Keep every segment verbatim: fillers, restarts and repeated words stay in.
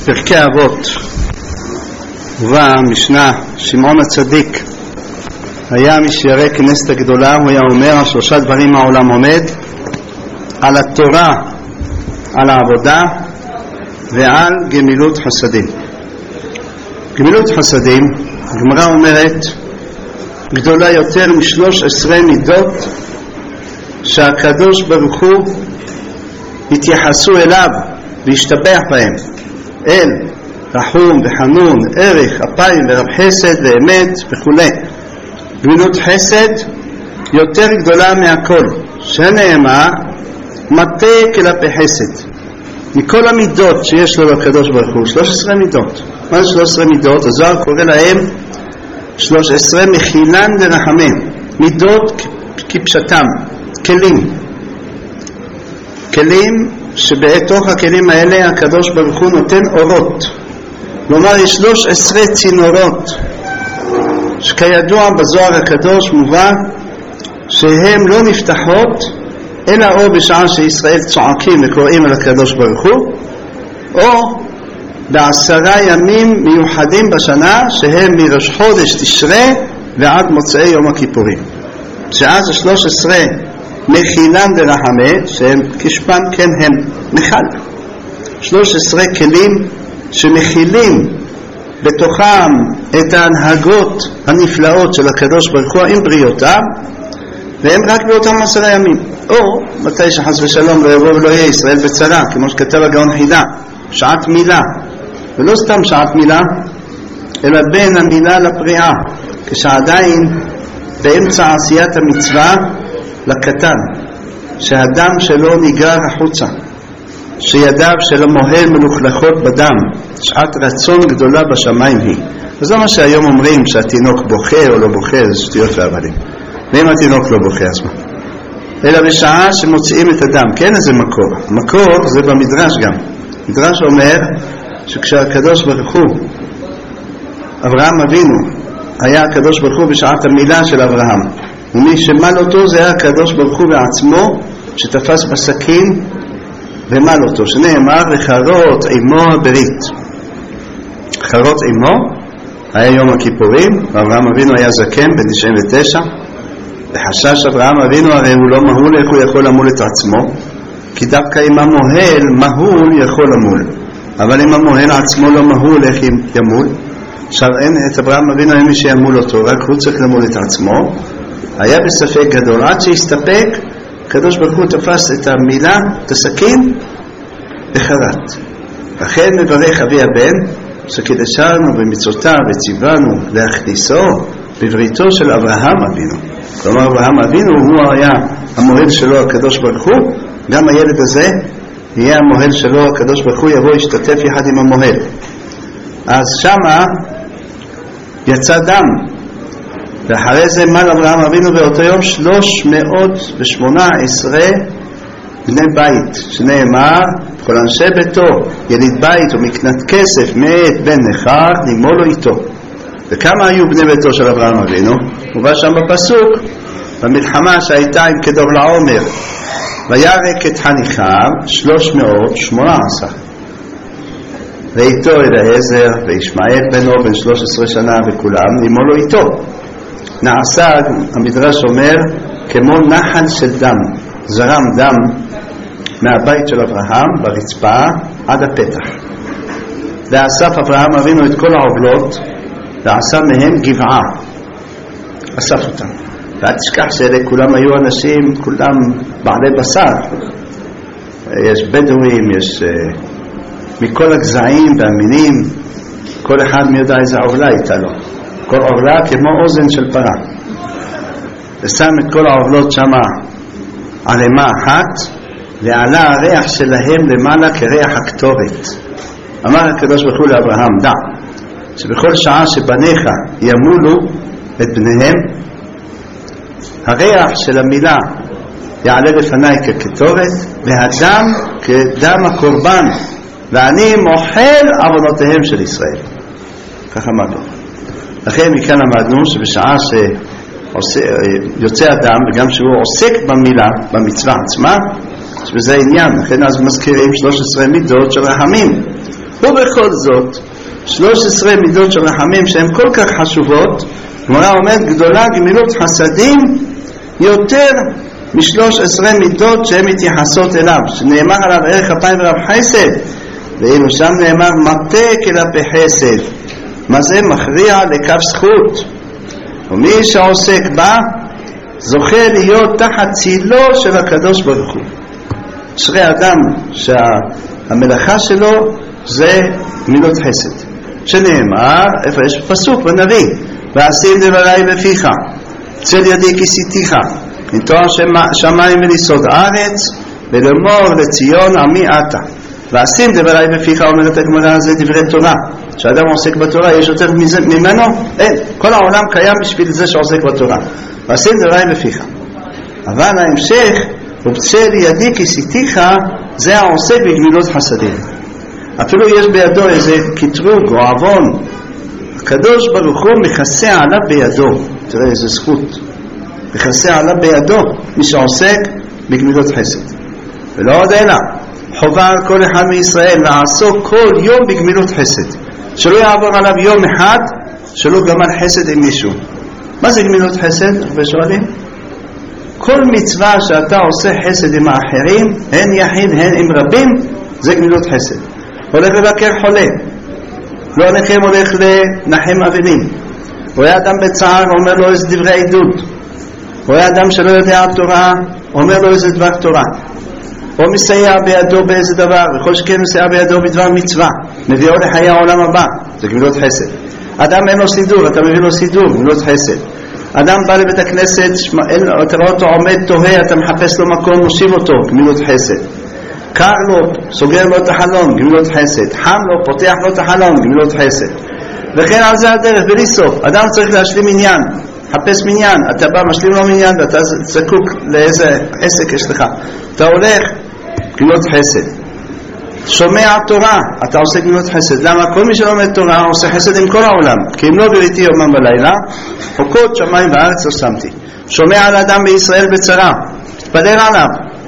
פרקי אבות ובא משנה שמעון הצדיק היה משיירי כנסת הגדולה. הוא היה אומר על שלושה דברים העולם עומד: על התורה, על העבודה ועל גמילות חסדים. גמילות חסדים, הגמרא אומרת, גדולה יותר משלוש עשרה מידות שהקדוש ברוך הוא התייחסו אליו והשתבח בהם: אל, רחום וחנון, ערך, אפיים ורב חסד ואמת וכו'. גמילות חסד יותר גדולה מהכל, שנאמר מטה כלפי חסד. מכל המידות שיש לו לקדוש ברוך הוא, שלוש עשרה מידות. מה זה שלוש עשרה מידות? הזוהר קורא להם שלוש עשרה מחילן ורחמים, מידות כפשטם, כלים. כלים שבתוך הכלים האלה הקדוש ברוך הוא נותן אורות. כלומר יש שלוש עשרה צינורות שכידוע בזוהר הקדוש מובא שהם לא נפתחות אלא או בשעה שישראל צועקים וקוראים על הקדוש ברוך הוא, או בעשרה ימים מיוחדים בשנה שהם מראש חודש תשרה ועד מוצאי יום הכיפורים, שאז השלוש עשרה מחילן ורחמה שהם כשפן כן הם מחל, שלוש עשרה כלים שמכילים בתוכם את ההנהגות הנפלאות של הקדוש ברוך הוא עם בריאותיו, והם רק באותם עשרה ימים, או מתי שחס ושלום לא יבוא ולא יהיה ישראל בצרה, כמו שכתב הגאון חידה, שעת מילה, ולא סתם שעת מילה אלא בין המילה לפריעה, כשעדיין באמצע עשיית המצווה לקטן, שהדם שלו ניגר החוצה, שידיו של המוהל מלוכלכות בדם, שעת רצון גדולה בשמיים היא. וזה מה שהיום אומרים, שהתינוק בוכה או לא בוכה, זה שטויות והבלים. ואם התינוק לא בוכה אז מה? אלא בשעה שמוציאים את הדם, כן, איזה מקור. המקור זה במדרש גם. מדרש אומר שכשהקדוש ברוך הוא, אברהם אבינו, היה הקדוש ברוך הוא בשעת המילה של אברהם, ומי שמל אותו זה היה הקדוש ברוך הוא בעצמו, שתפס בסכין ומל אותו, שנאמר לחרות עמו הברית. חרות עמו היה יום הכיפורים, ואברהם אבינו היה זקן בן תשעים ותשע, וחשש אברהם אבינו, הרי הוא לא מהול, איך הוא יכול למול את עצמו? כי דווקא אם המוהל מהול יכול למול, אבל אם המוהל עצמו לא מהול, איך ימול? עכשיו אין, את אברהם אבינו אין מי שימול אותו, רק הוא צריך למול את עצמו. היה בספק גדול, עד שהסתפק, הקדוש ברוך הוא תפס את המילה, את הסכין, וחרט. לכן מברך אבי הבן, שקידשנו במצוותיו וציוונו להכניסו בבריתו של אברהם אבינו. כלומר אברהם אבינו הוא היה המוהל שלו הקדוש ברוך הוא, גם הילד הזה יהיה המוהל שלו הקדוש ברוך הוא, יבוא ישתתף יחד עם המוהל. אז שמה יצא דם, ואחרי זה מל אברהם אבינו באותו יום שלוש מאות ושמונה עשרה בני בית, שנאמר כל אנשי ביתו יליד בית ומקנת כסף מאת בן נכר נימו לו איתו. וכמה היו בני ביתו של אברהם אבינו? ובא שם בפסוק במלחמה שהייתה עם כדור לעומר, וירק את חניכיו שלוש מאות ושמונה עשרה, ואיתו אליעזר וישמעאל בנו בן שלוש עשרה שנה, וכולם נימו לו איתו. נעשה, המדרש אומר, כמו נחל של דם, זרם דם מהבית של אברהם ברצפה עד הפתח. ואסף אברהם אבינו את כל העובלות ועשה מהם גבעה, אסף אותם. ואל תשכח שאלה כולם היו אנשים, כולם בעלי בשר, יש בדואים, יש uh, מכל הגזעים והמינים, כל אחד מי יודע איזה עובלה הייתה לו, כל עובלה כמו אוזן של פרה, ושם את כל העובלות שמה ערימה אחת, ועלה הריח שלהם למעלה כריח הקטורת. אמר הקדוש ברוך הוא לאברהם, דע שבכל שעה שבניך ימולו את בניהם, הריח של המילה יעלה לפניי כקטורת, והדם כדם הקורבן, ואני מוחל עוונותיהם של ישראל. כך אמרנו. לכן מכאן למדנו שבשעה שיוצא אדם, וגם שהוא עוסק במילה, במצווה עצמה, שבזה העניין. לכן אז מזכירים שלוש עשרה מידות של רחמים, ובכל זאת, שלוש עשרה מידות של רחמים שהן כל כך חשובות, גמרא אומרת גדולה גמילות חסדים יותר משלוש עשרה מידות שהן מתייחסות אליו, שנאמר עליו ערך אפיים ורב חסד, ואילו שם נאמר מטה כלפי חסד. מה זה? מכריע לקו זכות, ומי שעוסק בה זוכה להיות תחת צילו של הקדוש ברוך הוא. אשרי אדם שהמלאכה שלו זה גמילות חסד, שנאמר איפה יש פסוק בנביא, ואשים דברי בפיך, צל ידי כיסיתיך, מתואר שמיים וליסוד ארץ, ולאמור לציון עמי אתה. ואשים דברי בפיך, אומרת הגמרא, זה דברי תורה. כשאדם עוסק בתורה יש יותר ממנו? אין. כל העולם קיים בשביל זה שעוסק בתורה. ואשים דברי בפיך. אבל ההמשך, ובצל ידי כיסיתיך, זה העוסק בגמילות חסדים. אפילו יש בידו איזה קטרוג או עוון, הקדוש ברוך הוא מכסה עליו בידו. תראה איזה זכות, מכסה עליו בידו מי שעוסק בגמילות חסד. ולא עוד אלא, חובה על כל אחד מישראל לעסוק כל יום בגמילות חסד, שלא יעבור עליו יום אחד שלא גמל חסד עם מישהו. מה זה גמילות חסד? ושואלים, כל מצווה שאתה עושה חסד עם האחרים, הן יחיד הן עם רבים, זה גמילות חסד. הולך לבקר חולה, לא הולכים, הולך לנחם אבלים, רואה אדם בצער, אומר לו איזה דברי עדות, רואה אדם שלא יודע תורה, אומר לו איזה דבר תורה, או מסייע בידו באיזה דבר, וכל שכן מסייע בידו בדבר מצווה, מביאו לחיי העולם הבא, זה גמילות חסד. אדם אין לו סידור, אתה מביא לו סידור, גמילות חסד. אדם בא לבית הכנסת, אתה רואה אותו עומד תוהה, אתה מחפש לו מקום, מושיב אותו, גמילות חסד. קר לו, סוגר לו את החלון, גמילות חסד. חם לו, פותח לו את החלון, גמילות חסד. וכן על זה הדרך, בלי סוף. אדם צריך להשלים עניין, חפש מניין, אתה בא משלים לו מניין, ואתה זקוק לאיזה עסק יש לך, אתה הולך, גמילות חסד. שומע תורה, אתה עושה גמילות חסד. למה? כל מי שלומד תורה עושה חסד עם כל העולם, כי אם לא בריתי יומם בלילה, חוקות שמיים בארץ לא שמתי. שומע על אדם בישראל בצרה, תתפלל עליו,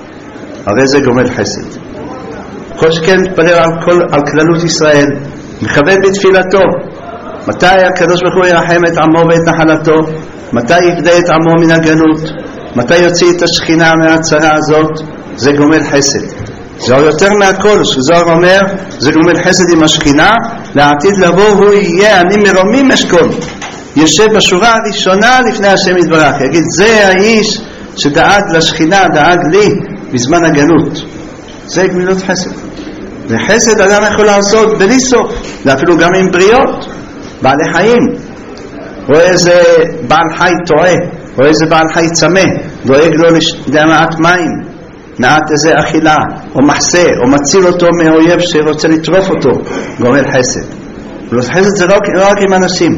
הרי זה גומל חסד. כל שכן תתפלל על, כל, על כללות ישראל, מכוון בתפילתו. מתי הקדוש ברוך הוא ירחם את עמו ואת נחלתו? מתי יפדה את עמו מן הגלות? מתי יוציא את השכינה מהצרה הזאת? זה גומל חסד. זה יותר מהכל, שזוהר אומר, זה גומל חסד עם השכינה, לעתיד לבוא הוא יהיה אני מרומים אשכול, יושב בשורה הראשונה לפני השם יתברך, יגיד זה האיש שדאג לשכינה, דאג לי בזמן הגלות. זה גמילות חסד. וחסד אדם יכול לעשות בלי סוף, ואפילו גם עם בריאות, בעלי חיים. רואה איזה בעל חי טועה, רואה איזה בעל חי צמא, דואג לו למעט מים, מעט איזה אכילה או מחסה, או מציל אותו מאויב שרוצה לטרוף אותו, גומל חסד. גמילות חסד זה לא, לא רק עם אנשים.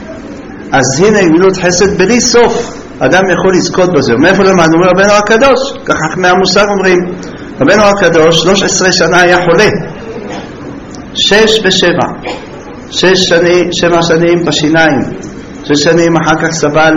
אז הנה גמילות חסד בלי סוף, אדם יכול לזכות בזה. מאיפה למדנו? אומר רבנו הקדוש, ככה מהמוסר אומרים, רבנו הקדוש שלוש עשרה שנה היה חולה, שש ושבע שש שנים, שבע שנים בשיניים, שש שנים אחר כך סבל,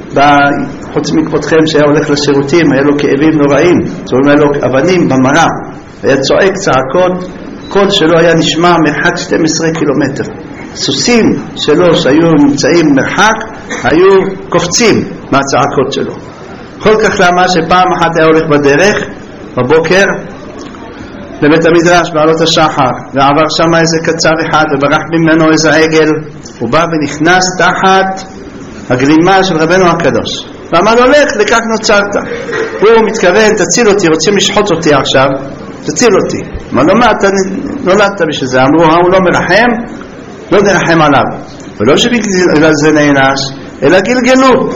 חוץ מכבודכם שהיה הולך לשירותים, היה לו כאבים נוראים, זאת אומרת, היה לו אבנים במראה, היה צועק צעקות, קול שלו היה נשמע מרחק שנים עשר קילומטר. סוסים שלו שהיו נמצאים מרחק, היו קופצים מהצעקות שלו. כל כך למה שפעם אחת היה הולך בדרך, בבוקר, לבית המדרש בעלות השחר, ועבר שם איזה קצר אחד, וברח ממנו איזה עגל, הוא בא ונכנס תחת הגלימה של רבנו הקדוש, ואמר לו, לך, לכך נוצרת. הוא מתכוון, תציל אותי, רוצים לשחוט אותי עכשיו, תציל אותי. אמר לו, מה, אתה נולדת בשביל זה? אמרו, הוא לא מרחם, לא נרחם עליו. ולא שבגלל זה נענש, אלא גלגלו.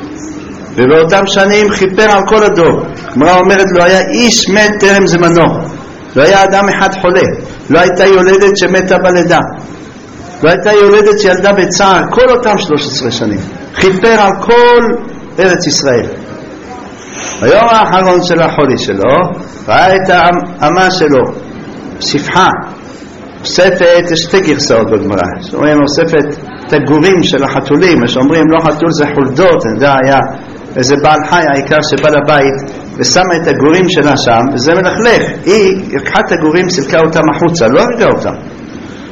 ובאותם שנים חיפר על כל הדור. הגמרא אומרת, לא היה איש מת טרם זמנו, לא היה אדם אחד חולה, לא הייתה יולדת שמתה בלידה, לא הייתה יולדת שילדה בצער, כל אותם שלוש עשרה שנים חיפר על כל ארץ ישראל. היום האחרון של החולי שלו ראה את האמה שלו ספחה, אוספת שתי גרסאות בגמרא, שאומרים אוספת את הגורים של החתולים, מה שאומרים לא חתול זה חולדות, אני יודע, היה איזה בעל חי העיקר שבא לבית ושמה את הגורים שלה שם, וזה מלכלך. היא לקחה את הגורים, סילקה אותם החוצה, לא הרגה אותם,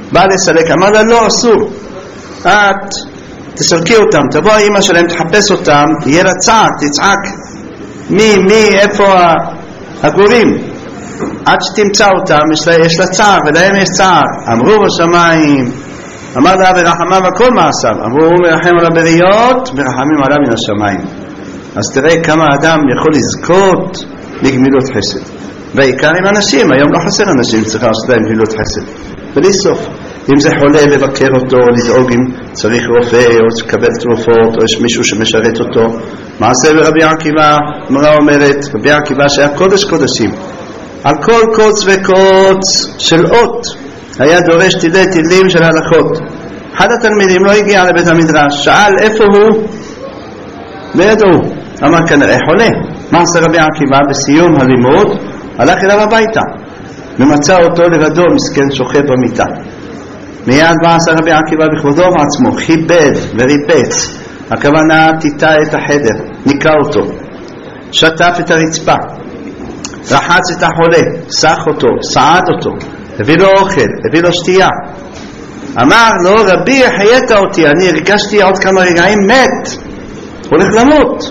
בא לסלק, אמר לה לא, אסור, את תסלקי אותם, תבוא האמא שלהם, תחפש אותם, יהיה לה צעק, תצעק מי, מי, איפה הגורים, עד שתמצא אותם, יש לה, יש לה צער, ולהם יש צער. אמרו בשמיים, אמר לה ורחמה וכל מעשיו, אמרו הוא מרחם על הבריות, מרחמים עליו מן השמיים. אז תראה כמה אדם יכול לזכות לגמילות חסד, בעיקר עם אנשים. היום לא חסר אנשים, צריכה לעשות להם גמילות חסד בלי סוף. אם זה חולה, לבקר אותו, לדאוג אם צריך רופא או לקבל תרופות, או יש מישהו שמשרת אותו. מעשה ברבי עקיבא, אמרה אומרת, רבי עקיבא שהיה קודש קודשים, על כל קוץ וקוץ של אות היה דורש תילי תילים של הלכות. אחד התלמידים לא הגיע לבית המדרש, שאל איפה הוא, לא ידעו, אמר כנראה חולה. מה עשה רבי עקיבא? בסיום הלימוד הלך אליו הביתה ומצא אותו לבדו, מסכן שוכב במיטה. מיד מה עשה רבי עקיבא בכבודו ועצמו? חיבד וריפץ, הכוונה טיטה את החדר, ניקה אותו, שטף את הרצפה, רחץ את החולה, סח אותו, סעד אותו, הביא לו אוכל, הביא לו שתייה. אמר לו, רבי החיית אותי, אני הרגשתי עוד כמה רגעים מת, הולך למות.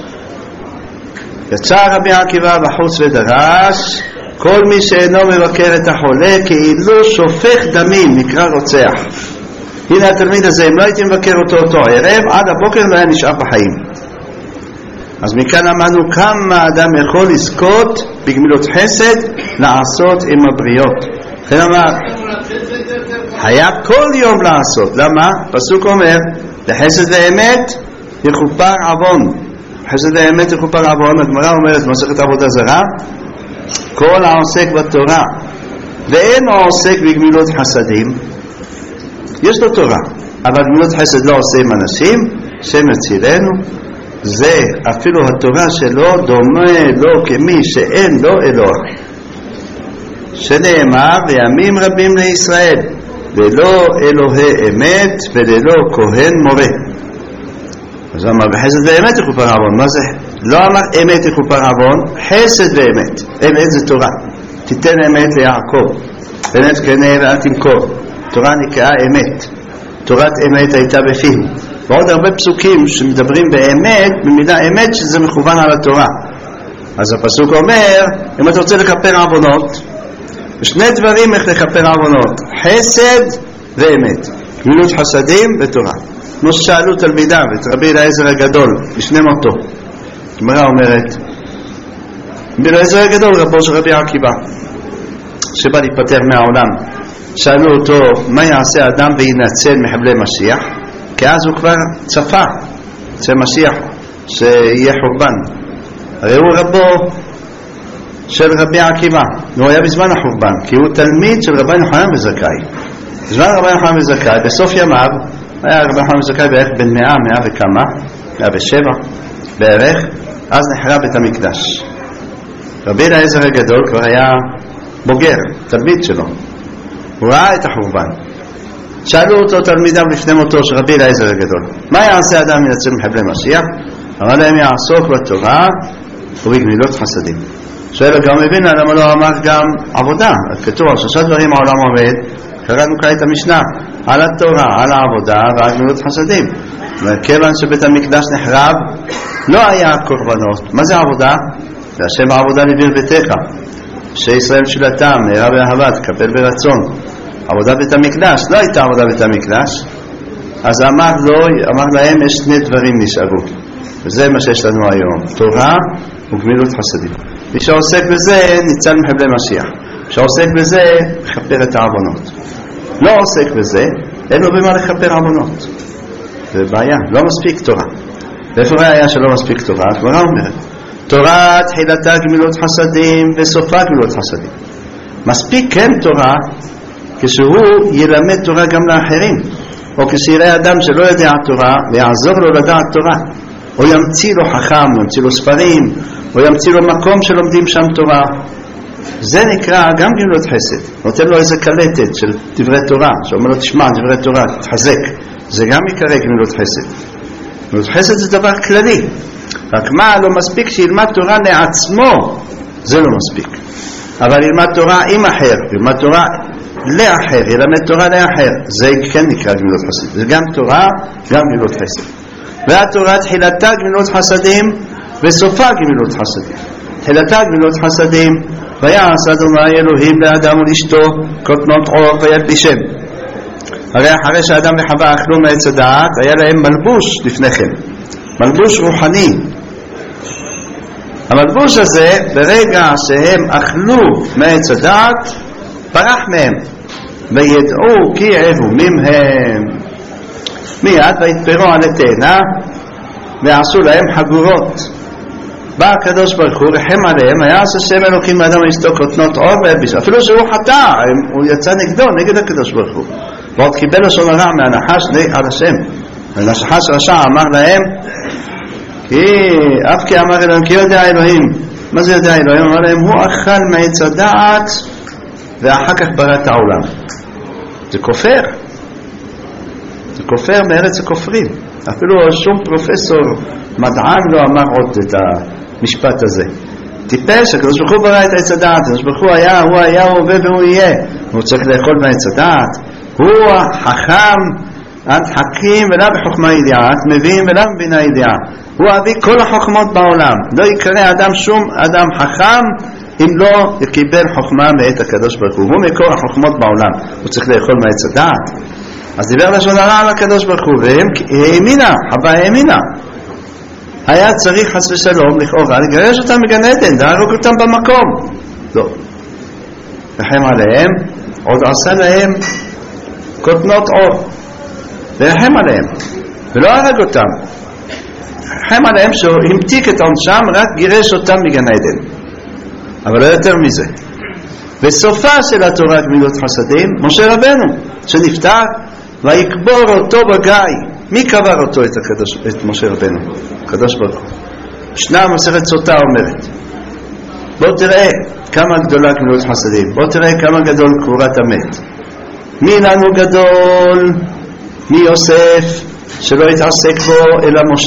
יצא רבי עקיבא בחוץ ודרש, כל מי שאינו מבקר את החולה כאילו שופך דמים, נקרא רוצח. הנה התלמיד הזה, אם לא הייתי מבקר אותו אותו ערב, עד הבוקר לא היה נשאר בחיים. אז מכאן אמרנו כמה אדם יכול לזכות בגמילות חסד לעשות עם הבריות. לכן אמר, חייב כל יום לעשות. למה? פסוק אומר, לחסד ואמת יכופר עוון. חסד ואמת יכופר עוון. הגמרא אומרת, מסכת עבודה זרה, כל העוסק בתורה ואין העוסק בגמילות חסדים, יש לו תורה, אבל גמילות חסד לא עושה עם אנשים, שם יצילנו. זה אפילו התורה שלו דומה לו כמי שאין לו אלוה, שנאמר וימים רבים לישראל ללא אלוהי אמת וללא כהן מורה. אז אמר בחסד ואמת יכופר עוון. מה זה? לא אמר אמת יכופר עוון, חסד ואמת. אמת זה תורה, תיתן אמת ליעקב, אמת קנה ואל תמכור. תורה נקראה אמת, תורת אמת הייתה בפיהו. ועוד הרבה פסוקים שמדברים באמת, במידה אמת שזה מכוון על התורה. אז הפסוק אומר, אם אתה רוצה לכפר עוונות, שני דברים איך לכפר עוונות, חסד ואמת, גמילות חסדים ותורה. כמו ששאלו תלמידיו את רבי אליעזר הגדול בשני מותו, הגמרא אומרת, רבי אליעזר הגדול רבו של רבי עקיבא שבא להיפטר מהעולם, שאלו אותו מה יעשה אדם וינצל מחבלי משיח, כי אז הוא כבר צפה שמשיח שיהיה חורבן. הרי הוא רבו של רבי עקיבא, הוא היה בזמן החורבן, כי הוא תלמיד של רבי יוחנן בן זכאי. בזמן רבי יוחנן בן זכאי, בסוף ימיו היה רבי יוחנן בן זכאי בערך בין מאה, מאה וכמה, מאה ושבע בערך, אז נחרב בית המקדש. רבי אליעזר הגדול כבר היה בוגר, תלמיד שלו, הוא ראה את החורבן. שאלו אותו תלמידיו לפני מותו של רבי אליעזר הגדול, מה יעשה אדם ינצל מחבלי משיח? אמר להם, יעסוק בתורה ובגמילות חסדים. שואל גם מבינה למה לא אמר גם עבודה. כתוב על שלושה דברים העולם עובד, קראנו כעת המשנה, על התורה, על העבודה ועל גמילות חסדים. וכיוון שבית המקדש נחרב לא היה קורבנות. מה זה עבודה? זה השם העבודה לביר ביתך, שישראל שלתם נראה באהבה, תקבל ברצון. עבודה בית המקדש, לא הייתה עבודה בית המקדש. אז אמר, לו, אמר להם, יש שני דברים נשארו, וזה מה שיש לנו היום, תורה וגמילות חסדים. מי שעוסק בזה ניצל מחבלי משיח, מי שעוסק בזה מכפר את העוונות. לא עוסק בזה, אין לו במה לכפר עוונות, זה בעיה. לא מספיק תורה. ואיפה ראיה שלא מספיק תורה? התורה אומרת, תורה תחילתה גמילות חסדים וסופה גמילות חסדים. מספיק כן תורה כשהוא ילמד תורה גם לאחרים, או כשיראה אדם שלא יודע תורה ויעזור לו לדעת תורה, או ימציא לו חכם, או ימציא לו ספרים, או ימציא לו מקום שלומדים שם תורה. זה נקרא גם גמילות חסד. נותן לו איזה קלטת של דברי תורה, שאומר לו תשמע דברי תורה, תחזק. זה גם יקרא גמילות חסד. גמילות חסד זה דבר כללי, רק מה, לא מספיק שילמד תורה לעצמו, זה לא מספיק. אבל ילמד תורה עם אחר, ילמד תורה לאחר, ילמד תורה לאחר. זה כן נקרא גמילות חסדים. זה גם תורה, גם גמילות חסד. והתורה תחילתה גמילות חסדים וסופה גמילות חסדים. תחילתה גמילות חסדים, ויעש אדוני אלוהים לאדם ולאשתו כותנות עור וילבישם. הרי אחרי שאדם וחווה אכלו מעץ הדעת, היה להם מלבוש לפני כן, מלבוש רוחני. המלבוש הזה, ברגע שהם אכלו מעץ הדעת, ברח מהם, וידעו כי עבומים הם. מיד ויתפרו על התאנה ועשו להם חגורות. בא הקדוש ברוך הוא, רחם עליהם, היה עשה שם אלוקים לאדם ולאשתו כותנות עור וילבישם. אפילו שהוא חטא, הוא יצא נגדו, נגד הקדוש ברוך הוא, ועוד קיבל לשון הרע מהנחש על השם. הנחש רשע אמר להם, כי אף כי אמר אלוהים, כי יודע אלוהים. מה זה יודע אלוהים? אמר להם, הוא אכל מעץ הדעת ואחר כך ברא את העולם. זה כופר, זה כופר בארץ הכופרים. אפילו שום פרופסור מדען לא אמר עוד את המשפט הזה. טיפש, הקדוש ברוך הוא ברא את עץ הדעת, הקדוש ברוך הוא היה, הוא היה, הוא הווה והוא יהיה. הוא צריך לאכול מעץ הדעת. הוא החכם, את חכים ולא בחוכמה ידיעה, את מבין ולא מבינה ידיעה. הוא אביא כל החוכמות בעולם. לא יקרא אדם שום אדם חכם אם לא יקבל חוכמה מאת הקדוש ברוך הוא. הוא מקור החוכמות בעולם. הוא צריך לאכול מעץ הדעת. אז דיבר לשון הרע על הקדוש ברוך הוא, והם האמינה, חווה האמינה. היה צריך חס ושלום לכאורה לגרש אותם מגן עדן, להרוג אותם במקום. לא. רחם עליהם, עוד עשה להם כותנות עור. ורחם עליהם, ולא הרג אותם. רחם עליהם שהוא המתיק את עונשם, רק גירש אותם מגן עדן. אבל לא יותר מזה. בסופה של התורה גמילות חסדים, משה רבנו, שנפטר, ויקבור אותו בגיא. מי קבר אותו את, הקדוש, את משה רבנו? הקדוש ברוך הוא. שנה מסכת סוטה אומרת, בוא תראה כמה גדולה גמילות חסדים, בוא תראה כמה גדול קבורת המת. מי לנו גדול מיוסף שלא התעסק בו אלא משה.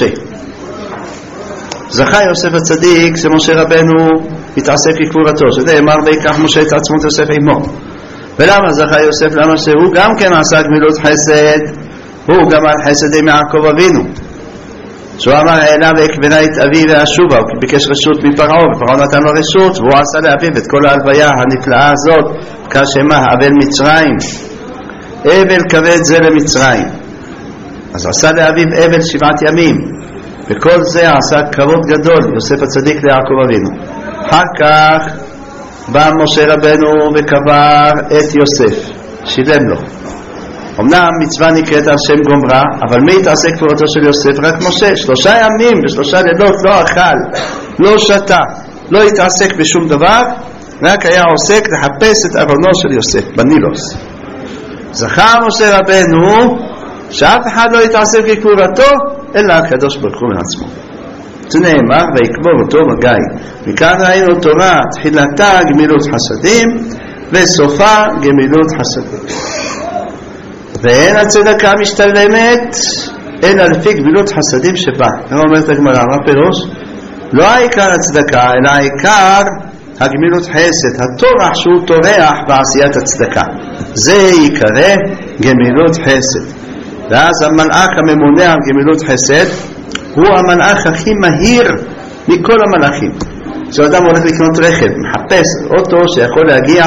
זכה יוסף הצדיק שמשה רבנו התעסק בקבורתו, שנאמר ויקח משה את עצמות יוסף עמו. ולמה זכה יוסף? למה שהוא גם כן עשה גמילות חסד, הוא גם על חסד עם יעקב אבינו, שהוא אמר אליו ויקברה את אבי ואשובה. הוא ביקש רשות מפרעה ופרעה נתן לו רשות, והוא עשה לאביו את כל ההלוויה הנפלאה הזאת, כשמה אבל מצרים, אבל כבד זה למצרים. אז עשה לאביו אבל שבעת ימים, וכל זה עשה כבוד גדול יוסף הצדיק ליעקב אבינו. אחר כך בא משה רבנו וקבר את יוסף, שילם לו. אמנם מצווה נקראת על שם גומרה, אבל מי התעסק קבורתו של יוסף? רק משה. שלושה ימים ושלושה לילות לא אכל, לא שתה, לא התעסק בשום דבר, רק היה עוסק לחפש את ארונו של יוסף בנילוס. זכה משה רבנו שאף אחד לא יתעסק בקבורתו אלא הקדוש ברוך הוא מעצמו. זה נאמר ויקבור אותו בגיא. מכאן ראינו תורה תחילתה גמילות חסדים וסופה גמילות חסדים. ואין הצדקה משתלמת אלא לפי גמילות חסדים שבא. מה אומרת הגמרא? מה פירוש? לא העיקר הצדקה אלא העיקר הגמילות חסד, הטורח שהוא טורח בעשיית הצדקה, זה יקרא גמילות חסד. ואז המלאך הממונה על גמילות חסד הוא המלאך הכי מהיר מכל המלאכים. כשאדם הולך לקנות רכב, מחפש אוטו שיכול להגיע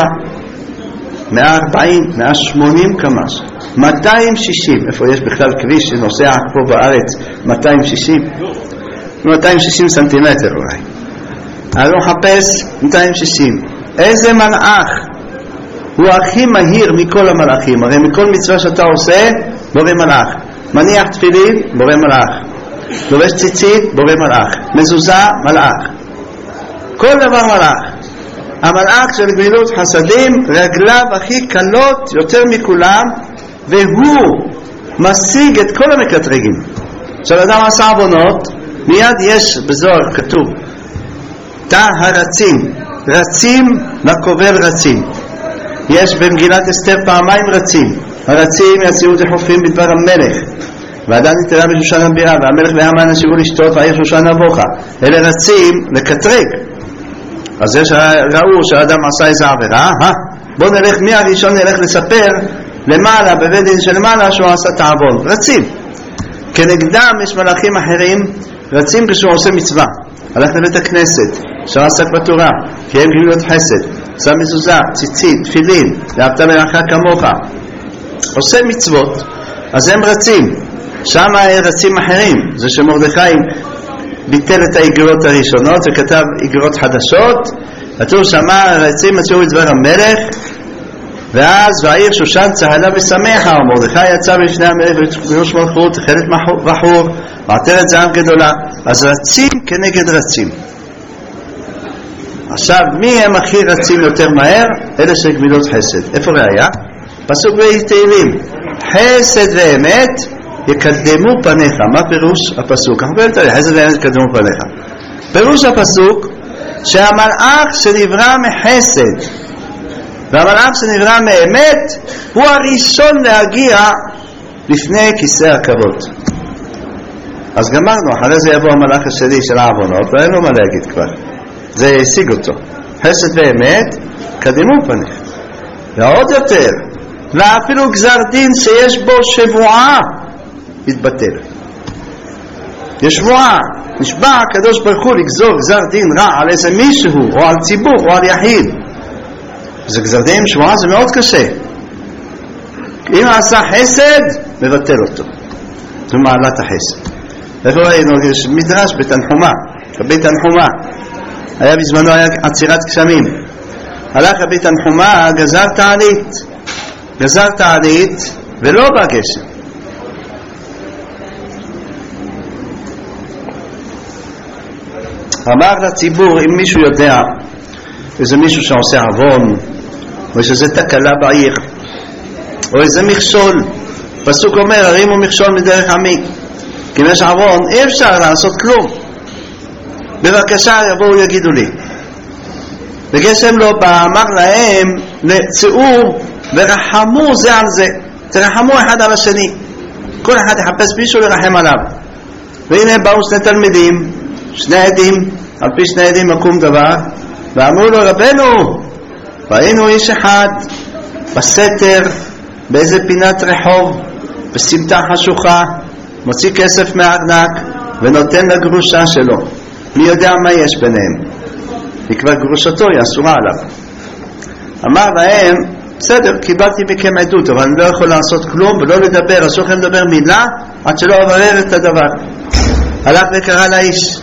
מאה ארבעים, מאה שמונים קמ"ש, מאתיים שישים, איפה יש בכלל כביש שנוסע פה בארץ מאתיים שישים? מאתיים ושישים סנטימטר אולי. אז הוא מחפש מאתיים ושישים. איזה מלאך הוא הכי מהיר מכל המלאכים? הרי מכל מצווה שאתה עושה בורא מלאך. מניח תפילין, בורא מלאך. לובש ציצית, בורא מלאך. מזוזה, מלאך. כל דבר מלאך. המלאך של גמילות חסדים רגליו הכי קלות יותר מכולם, והוא משיג את כל המקטרגים. כשאדם עשה עוונות, מיד יש בזוהר כתוב תא הרצים, רצים לקובל רצים. יש במגילת אסתר פעמיים רצים. הרצים יציאו דחופים בדבר המלך, ועדיין נתראה בשושן הבירה, והמלך והמן נשארו לשתות והעיר שושן הבוכה. אלה רצים לקטרג. אז יש ראו שהאדם עשה איזה עבירה, אה? בוא נלך מהראשון, נלך לספר למעלה, בבית דין שלמעלה, שהוא עשה תעוון. רצים. כנגדם יש מלאכים אחרים, רצים כשהוא עושה מצווה. הלך לבית הכנסת, שר עסק בתורה, קיים גמילות חסד, עשה מזוזה, ציצית, תפילין, ואהבת לרעך כמוך. עושה מצוות, אז הם רצים. שם רצים אחרים. זה שמרדכי ביטל את האיגרות הראשונות וכתב איגרות חדשות. כתוב שמה רצים מצאו את דבר המלך, ואז והעיר שושן צהלה ושמחה, ומרדכי יצא בפני המלך ובראש מלכות, תכלת בחור, ועטרת זהב גדולה. אז רצים כנגד רצים. עכשיו, מי הם הכי רצים יותר מהר? אלה של גמילות חסד. איפה ראיה? פסוק בתהילים, חסד ואמת יקדמו פניך. מה פירוש הפסוק? אנחנו באים לתהילים, חסד ואמת יקדמו פניך. פירוש הפסוק שהמלאך שנברא מחסד והמלאך שנברא מאמת הוא הראשון להגיע לפני כיסא הכבוד. אז גמרנו, אחרי זה יבוא המלאך השני של העוונות, ואין לו מה להגיד כבר, זה השיג אותו. חסד ואמת קדמו פניך. ועוד יותר, ואפילו גזר דין שיש בו שבועה יתבטל. יש שבועה, נשבע הקדוש ברוך הוא לגזור גזר דין רע על איזה מישהו או על ציבור או על יחיד. זה גזר דין, שבועה זה מאוד קשה. אם עשה חסד מבטל אותו. זו מעלת החסד. איפה ראינו? יש מדרש בתנחומה, בבית תנחומה היה בזמנו היה עצירת גשמים. הלך לבית תנחומה, גזר תענית גזר תענית ולא בא גשם. אמר לציבור, אם מישהו יודע איזה מישהו שעושה עוון או יש איזה תקלה בעיר או איזה מכשול, פסוק אומר הרימו מכשול מדרך עמי, כי אם יש עוון אי אפשר לעשות כלום, בבקשה יבואו יגידו לי. וגשם לא בא, אמר להם צאו ורחמו זה על זה, תרחמו אחד על השני, כל אחד יחפש מישהו לרחם עליו. והנה באו שני תלמידים, שני עדים, על פי שני עדים מקום דבר, ואמרו לו רבנו, ראינו איש אחד בסתר באיזה פינת רחוב בסמטה חשוכה, מוציא כסף מהארנק ונותן לגרושה שלו, מי יודע מה יש ביניהם, היא כבר גרושתו, היא אסורה עליו. אמר להם, בסדר, קיבלתי מכם עדות, אבל אני לא יכול לעשות כלום ולא לדבר, אסור לכם לדבר מילה עד שלא אברר את הדבר. הלך וקרא לאיש,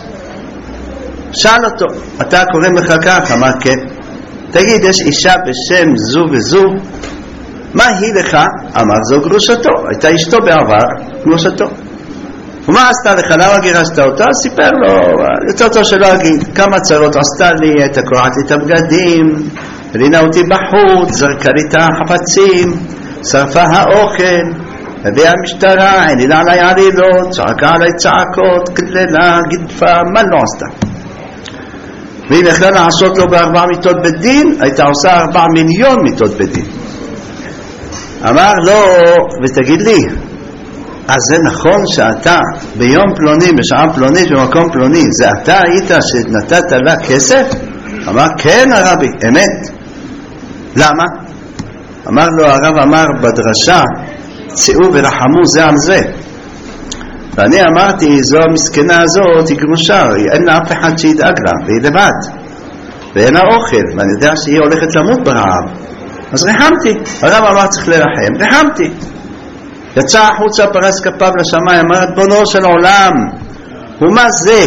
שאל אותו, אתה קוראים לך כך? אמר כן. תגיד, יש אישה בשם זו וזו, מה היא לך? אמר זו גרושתו, הייתה אשתו בעבר, גרושתו. ומה עשתה לך? למה גירשת אותה? סיפר לו, יותר טוב שלא אגיד, כמה צרות עשתה לי, הייתה קורעת לי את הבגדים, הלינה אותי בחוץ, זרקה לי את החפצים, שרפה האוכל, הביאה המשטרה, העלילה עליי עלילות, צעקה עליי צעקות, קללה, גדפה, מה לא עשתה? והיא יכלה לעשות לו בארבע מיטות בית דין, הייתה עושה ארבע מיליון מיטות בית דין. אמר לו, ותגיד לי, אז זה נכון שאתה ביום פלוני, בשעה פלונית, במקום פלוני, זה אתה היית שנתת לה כסף? אמר, כן הרבי, אמת. למה? אמר לו, הרב אמר בדרשה, צאו ורחמו זה על זה. ואני אמרתי, זו המסכנה הזאת, היא גרושה, אין לה אף אחד שידאג לה, והיא לבד, ואין לה אוכל, ואני יודע שהיא הולכת למות ברעב. אז רחמתי, הרב אמר צריך לרחם, רחמתי. יצא החוצה, פרס כפיו לשמיים, אמר, בונו של עולם, ומה זה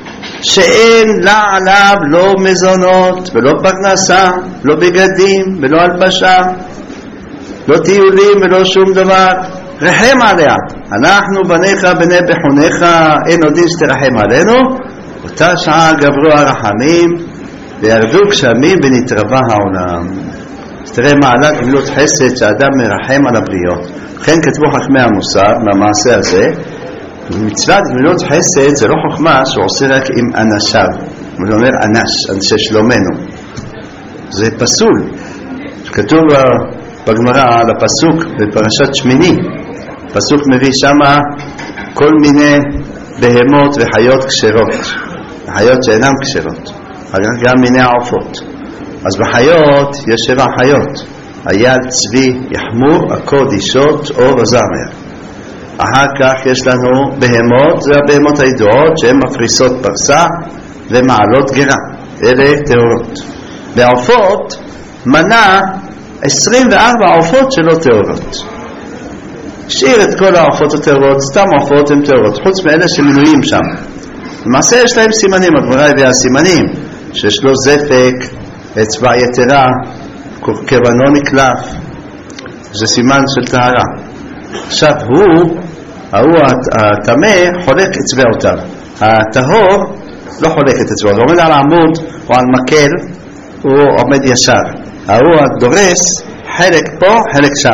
שאין לה עליו לא מזונות, ולא פרנסה, לא בגדים, ולא הלבשה, לא טיולים ולא שום דבר, רחם עליה. אנחנו בניך בני בחונך, אין עוד דין שתרחם עלינו. אותה שעה גברו הרחמים וירדו גשמים ונתרבה העולם. אז תראה מעלת גמילות חסד שאדם מרחם על הבריות. לכן כתבו חכמי המוסר מהמעשה הזה, מצוות גמילות חסד זה לא חוכמה שהוא עושה רק עם אנשיו, הוא אומר אנש, אנשי שלומנו, זה פסול. כתוב בגמרא על הפסוק בפרשת שמיני, פסוק מביא שמה כל מיני בהמות וחיות כשרות, חיות שאינן כשרות, גם מיני העופות. אז בחיות יש שבע חיות, אייל, צבי, יחמור, עקוד, אישות, אור וזמר. אחר כך יש לנו בהמות, זה הבהמות הידועות שהן מפריסות פרסה ומעלות גרה, אלה תאורות. בעופות מנה עשרים וארבע עופות שלא תאורות. שאיר את כל העופות התאורות, סתם עופות הן תאורות, חוץ מאלה שמנויים שם. למעשה יש להם סימנים, הגמרא הביאה סימנים, שיש לו זפק, אצבע יתרה, כוונו נקלף, זה סימן של טהרה. עכשיו הוא, הוא התמה חולק אצבעותיו, הטהור לא חולק את אצבעותיו, הוא עומד על עמוד או על מקל, הוא עומד ישר. הוא הדורס חלק פה, חלק שם.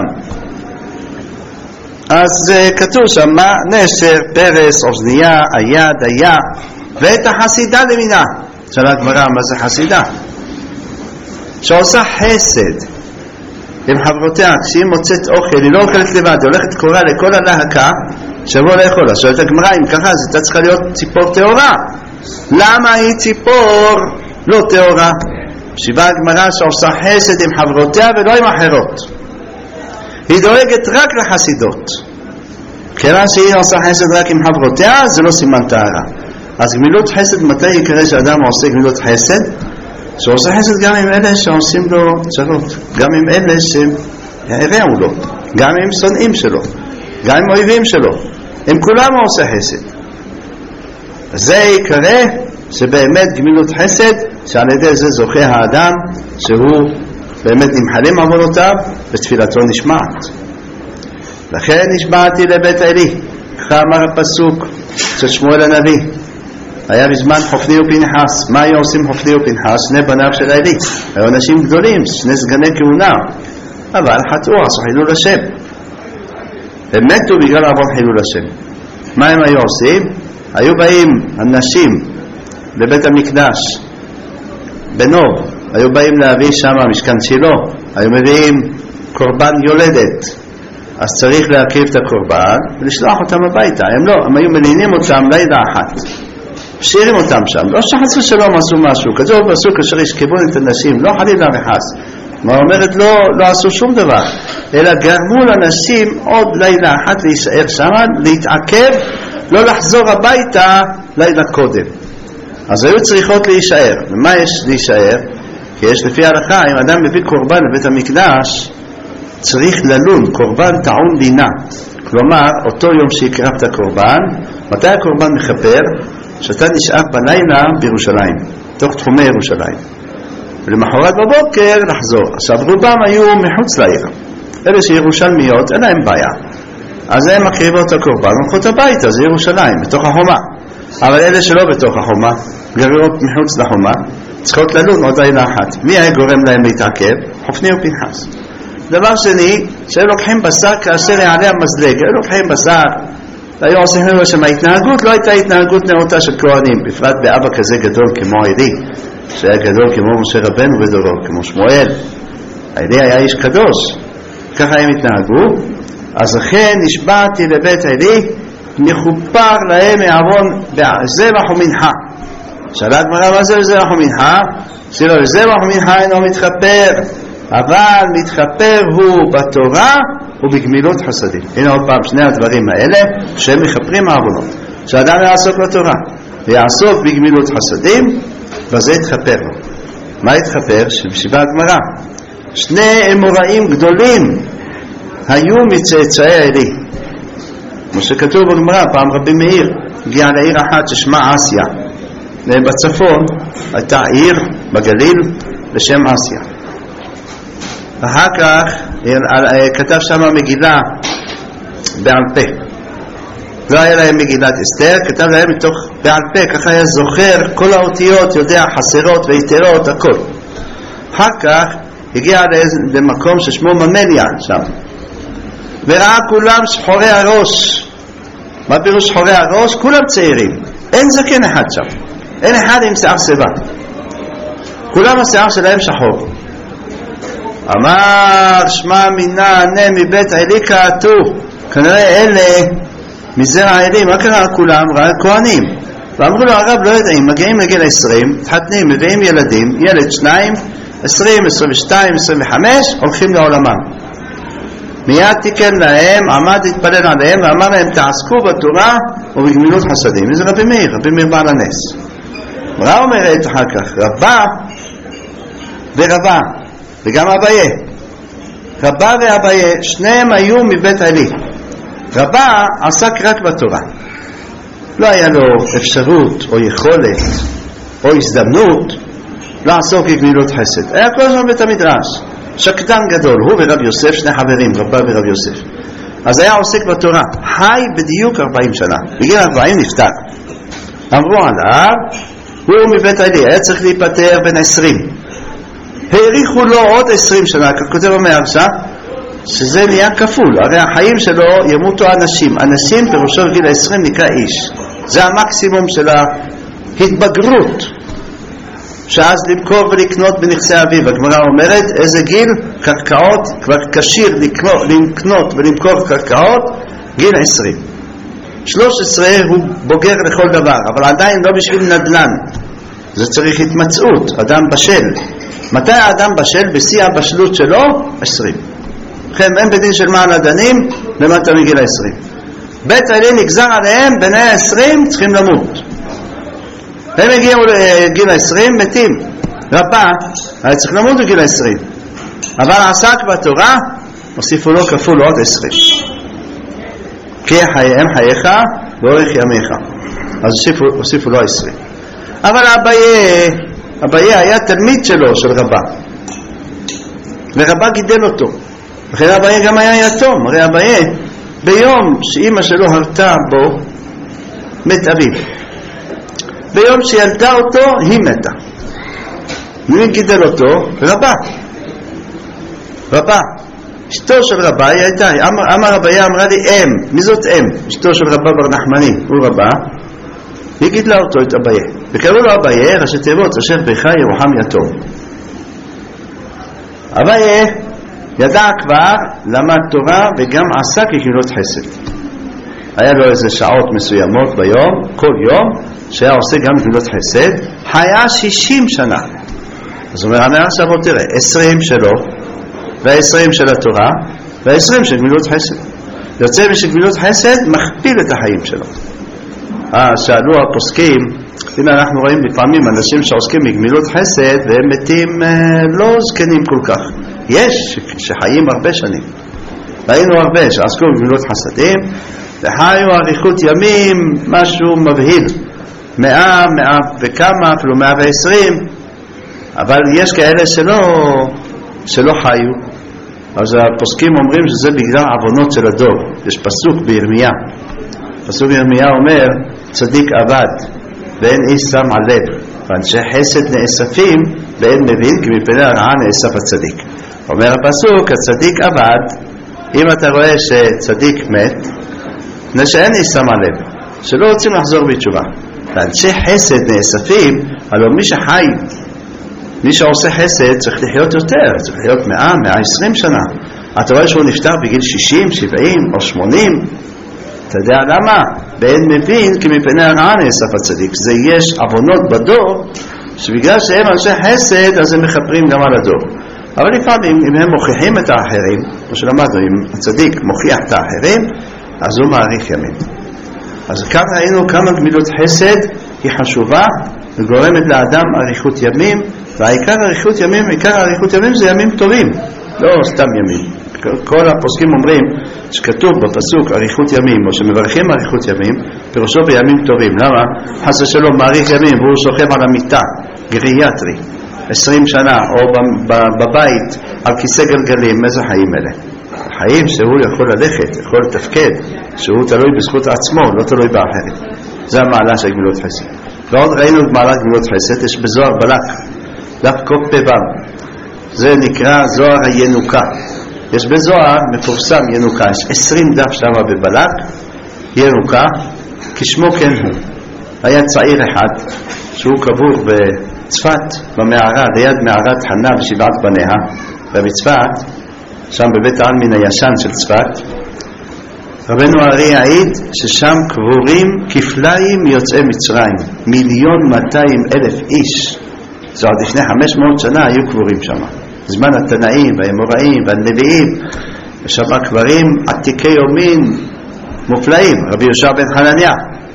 אז uh, כתוב שם מה? נשר, פרס, אוזנייה, היד, היה, ואת החסידה למינה. שאלה הגמרא, מה זה חסידה? שעושה חסד עם חברותיה, כשהיא מוצאת אוכל, היא לא אוכלת לבד, היא הולכת קורא לכל הלהקה שבוא לאכול. אז שואלת הגמרא, אם ככה, אז הייתה צריכה להיות ציפור תאורה. למה היא ציפור לא תאורה? שיבה הגמרא שעושה חסד עם חברותיה ולא עם אחרות. היא דואגת רק לחסידות. כיוון שהיא עושה חסד רק עם חברותיה, זה לא סימן טהרה. אז גמילות חסד, מתי יקרא שאדם עושה גמילות חסד? שעושה חסד גם עם אלה שעושים לו צרות, גם עם אלה שהרעו לו, גם עם שונאים שלו, גם עם אויבים שלו. עם כולם הוא עושה חסד. זה יקרא שבאמת גמילות חסד, שעל ידי זה זוכה האדם שהוא באמת נמחלים עבודותיו ותפילתו נשמעת. לכן נשבעתי לבית אלי, ככה אמר הפסוק של שמואל הנביא. היה בזמן חופני ופנחס. מה היו עושים חופני ופנחס? שני בניו של אלי, היו אנשים גדולים, שני סגני כהונה, אבל חטאו, עשו חילול השם, הם מתו בגלל עבור חילול השם. מה הם היו עושים? היו באים אנשים לבית המקדש בנוב, היו באים להביא שם משכן שילה, היו מביאים קורבן יולדת, אז צריך להקריב את הקורבן ולשלוח אותם הביתה. הם לא, הם היו מלינים אותם לילה אחת, משאירים אותם שם, לא שחצו שלום עשו משהו. כתוב בפסוק אשר ישכבון את הנשים, לא חלילה וחס. מה אומרת? לא, לא עשו שום דבר, אלא גרמו לאנשים עוד לילה אחת להישאר שם, להתעכב, לא לחזור הביתה לילה קודם. אז היו צריכות להישאר. ומה יש להישאר? כי יש לפי ההלכה, אם אדם מביא קורבן לבית המקדש, צריך ללון, קורבן טעון לינה. כלומר, אותו יום שיקרב את הקורבן, מתי הקורבן מחפר? שאתה נשאר בלילה בירושלים, תוך תחומי ירושלים, ולמחרת בבוקר לחזור. עכשיו רובם היו מחוץ לעיר, אלה שירושלמיות אין להם בעיה, אז הם מקריבות את הקורבן ומחוץ הביתה, זה ירושלים, בתוך החומה. אבל אלה שלא בתוך החומה, גרות מחוץ לחומה, צריכות ללון עוד לילה אחת. מי היה גורם להם להתעכב? חופני ופנחס. דבר שני, שהם לוקחים בשר כאשר יעלה המזלג, הם לוקחים בשר, והיום עושים לנו שם ההתנהגות לא הייתה התנהגות נאותה של כהנים, בפרט באבא כזה גדול כמו עלי, שהיה גדול כמו משה רבנו בדורו, כמו שמואל. עלי היה איש קדוש, ככה הם התנהגו. אז לכן נשבעתי לבית עלי, מחופר להם מעוון זבח ומנחה. שאלה הגמרא, מה זה זבח ומנחה? שלא, זבח ומנחה אינו מתחפר, אבל מתחפר הוא בתורה ובגמילות חסדים. הנה עוד פעם, שני הדברים האלה שהם מחפרים העוונות. שאדם יעסוק לתורה ויעסוק בגמילות חסדים, וזה יתחפר לו. מה יתחפר? שבשיבה הגמרא, שני אמוראים גדולים היו מצאצאי עלי, כמו שכתוב בגמרא. פעם רבי מאיר הגיע לעיר אחת ששמה אסיה, בצפון הייתה עיר בגליל בשם אסיה. אחר כך כתב שם מגילה בעל פה, לא היה להם מגילת אסתר, כתב להם מתוך בעל פה, ככה היה זוכר כל האותיות, יודע חסרות ויתרות הכל. אחר כך הגיע למקום ששמו ממליה שם, וראה כולם שחורי הראש. מה פירוש שחורי הראש? כולם צעירים, אין זקן אחד שם, אין אחד עם שיער שיבה, כולם השיער שלהם שחור. אמר שמע מינה ענה מבית עלי כעתו, כנראה אלה מזרע עלי. מה קרה? כולם ראה כהנים, ואמרו לו הרב לא יודעים, מגיעים לגיל עשרים, מתחתנים, מביאים ילדים, ילד שניים, עשרים, עשרים ושתיים, עשרים וחמש, הולכים לעולמם. מיד תיקן להם, עמד להתפלל עליהם, ואמר להם, תעסקו בתורה ובגמילות חסדים. זה רבי מאיר, רבי מאיר בעל הנס. מה אומרת אחר כך? רבה ורבה, וגם אביה. רבה ואביה, שניהם היו מבית עלי. רבה עסק רק בתורה. לא היה לו אפשרות או יכולת או הזדמנות לעסוק בגמילות חסד. היה כל הזמן בית המדרש. שקדן גדול, הוא ורב יוסף, שני חברים, רבה ורב יוסף. אז היה עוסק בתורה. חי בדיוק ארבעים שנה. בגיל ארבעים נפטר. אמרו עליו, הוא מבית עלי, היה צריך להיפטר בין עשרים. העריכו לו עוד עשרים שנה, כך כותב המהרש"א, שזה נהיה כפול. הרי החיים שלו ימותו אנשים. אנשים פירושו בגיל עשרים נקרא איש. זה המקסימום של ההתבגרות. שאז למכור ולקנות בנכסי אביו. הגמרא אומרת, איזה גיל? קרקעות, כבר קשיר לקנות ולמכור קרקעות, גיל עשרים. שלוש עשרה הוא בוגר לכל דבר, אבל עדיין לא בשביל נדל"ן. זה צריך התמצאות, אדם בשל. מתי האדם בשל? בשיא הבשלות שלו? עשרים. לכן אין בדין של מעל הדנים למטה מגיל עשרים. בית עלי נגזר עליהם, בני העשרים צריכים למות. הם הגיעו לגיל עשרים, מתים. רבה היה צריך למות בגיל עשרים, אבל עסק בתורה, הוסיפו לו כפול עוד עשרים. כי חייהם חייך ואורך ימיך, אז הוסיפו, הוסיפו לו עשרים. אבל אביה, אביה היה תלמיד שלו, של רבה, ורבה גידל אותו. לכן אביה גם היה יתום. הרי אביה ביום שאמא שלו הרתה בו מת אביו, ביום שילדה אותו היא מתה. מי גידל אותו? רבה. רבה. אשתו של רבה היא הייתה, אמר, אמר רביה אמרה לי אם. מי זאת אם? אשתו של רבה בר נחמני, הוא רבה. היא גידלה אותו, את אביה, וקראו לו אביה, ראשי תיבות אשר בך ירוחם יתום. אביה ידע כבר, למד תורה וגם עסק בגמילות חסד. היה לו איזה שעות מסוימות ביום, כל יום, שהיה עושה גם גמילות חסד. היה שישים שנה. אז הוא אומר, אני עכשיו בוא תראה, עשרים שלו, והעשרים של התורה, והעשרים של גמילות חסד. יוצא משגמילות חסד מכפיל את החיים שלו. אה, שאלו הפוסקים, הנה אנחנו רואים לפעמים אנשים שעוסקים בגמילות חסד, והם מתים אה, לא זקנים כל כך. יש שחיים הרבה שנים. ראינו הרבה שעסקו בגמילות חסדים, וחיו אריכות ימים, משהו מבהיל. מאה, מאה וכמה, אפילו מאה ועשרים. אבל יש כאלה שלא, שלא חיו. אז הפוסקים אומרים שזה בגלל עוונות של הדור. יש פסוק בירמיה. פסוק בירמיה אומר, צדיק עבד, ואין איש שם על לב. ואנשי חסד נאספים, ואין מבין, כי מפני הרעה נאסף הצדיק. אומר הפסוק, הצדיק עבד, אם אתה רואה שצדיק מת, שאין איש שם על לב, שלא רוצים לחזור בתשובה. ואנשי חסד נאספים, הלוא מי שחי, מי שעושה חסד צריך לחיות יותר, צריך לחיות מאה, מאה עשרים שנה. אתה רואה שהוא נפטר בגיל שישים, שבעים או שמונים, אתה יודע למה? ואין מבין כי מפני הרעה נאסף הצדיק. זה יש עוונות בדור, שבגלל שהם אנשי חסד, אז הם מחברים גם על הדור. אבל לפעמים, אם הם מוכיחים את האחרים, כמו שלמדנו, אם הצדיק מוכיח את האחרים, אז הוא מעריך ימים. אז כאן ראינו כמה גמילות חסד היא חשובה, וגורמת לאדם אריכות ימים, והעיקר אריכות ימים, עיקר אריכות ימים זה ימים טובים, לא סתם ימים. כל הפוסקים אומרים שכתוב בפסוק אריכות ימים, או שמברכים אריכות ימים, פירושו בימים טובים. למה? חס ושלום מעריך ימים, והוא שוכב על המיטה, גריאטרי, עשרים שנה, או בבית, על כיסא גלגלים, איזה חיים אלה? חיים שהוא יכול ללכת, יכול לתפקד, שהוא תלוי בזכות עצמו, לא תלוי באחרים. זה המעלה של גמילות חסד. ועוד ראינו את מעלת גמילות חסד, יש בזוהר בלק, דף קופ"ו, זה נקרא זוהר הינוקה. יש בזוהר מפורסם ינוקה, יש עשרים דף שמה בבלק, ינוקה, כשמו כן הוא. היה צעיר אחד, שהוא קבור בצפת, במערה, ליד מערת חנה ושבעת בניה, בצפת, שם בבית העלמין הישן של צפת. רבנו הארי העיד ששם קבורים כפליים יוצאי מצרים, מיליון מאתיים אלף איש. זה עוד לפני חמש מאות שנה היו קבורים שם. זמן התנאים והאמוראים והנביאים, ושם קברים עתיקי יומין מופלאים. רבי יהושע בן חנניה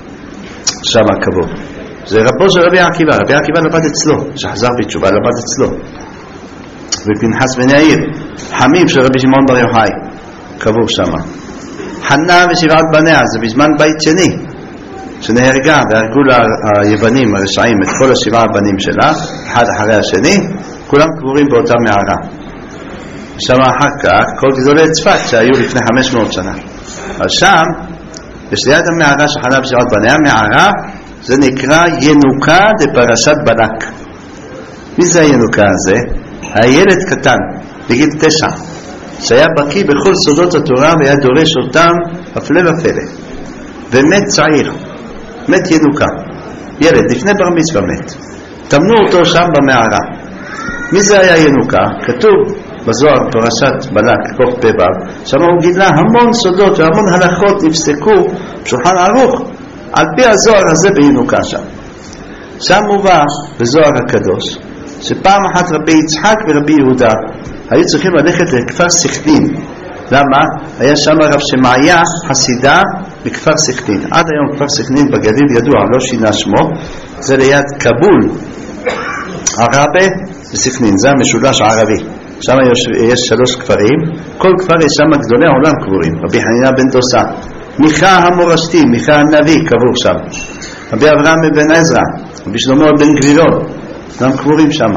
שם קבור. זה רבו של רבי עקיבא. רבי עקיבא למד אצלו, שחזר בתשובה למד אצלו. ופנחס בן יאיר, חמיו של רבי שמעון בר יוחאי, קבור שם. חנה ושבעת בניה, זה בזמן בית שני שנהרגה והרגו לה היוונים הרשעים את כל השבעה הבנים שלה, אחד אחרי השני, כולם קבורים באותה מערה. שם אחר כך כל גדולי צפת שהיו לפני חמש מאות שנה. אז שם יש ליד המערה של חנה ושבעת בניה, מערה זה נקרא ינוקה דפרשת בלק. מי זה הינוקה הזה? הילד קטן בגיל תשע שהיה בקיא בכל סודות התורה והיה דורש אותם הפלא ופלא, ומת צעיר, מת ינוקה, ילד לפני בר מצווה מת. תמנו אותו שם במערה. מי זה היה ינוקה? כתוב בזוהר פרשת בלק קוף פבב, שם הוא גילה המון סודות והמון הלכות נפסקו בשולחן ערוך על פי הזוהר הזה בינוקה. שם שם מובא בזוהר הקדוש שפעם אחת רבי יצחק ורבי יהודה היו צריכים ללכת לכפר סכנין. למה? היה שם רב שמעיה חסידה בכפר סכנין. עד היום כפר סכנין בגליל ידוע, לא שינה שמו, זה ליד קבול, ערבה וסכנין, זה המשולש הערבי. שם יש, יש שלוש כפרים, כל כפר יש שם גדולי העולם קבורים. רבי חנינה בן דוסה, מיכה המורשתי, מיכה הנביא קבור שם, רבי אברהם בן עזרא, רבי שלמה בן גלילות, גם קבורים שם.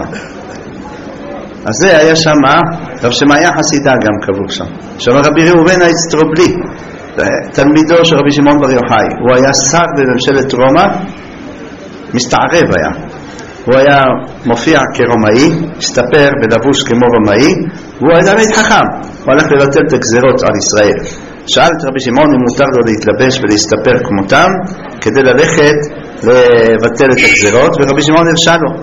אז זה היה שם רב שמעיה חסידה גם קבור שם. שם רבי ראובן האצטרובלי, תלמידו של רבי שמעון בר יוחאי, הוא היה שר בממשלת רומא, מסתערב היה. הוא היה מופיע כרומאי, הסתפר בלבוש כמו רומאי, והוא היה תלמיד חכם. הוא הלך לבטל את הגזירות על ישראל. שאל את רבי שמעון אם מותר לו להתלבש ולהסתפר כמותם כדי ללכת לבטל את הגזירות, ורבי שמעון הרשה לו.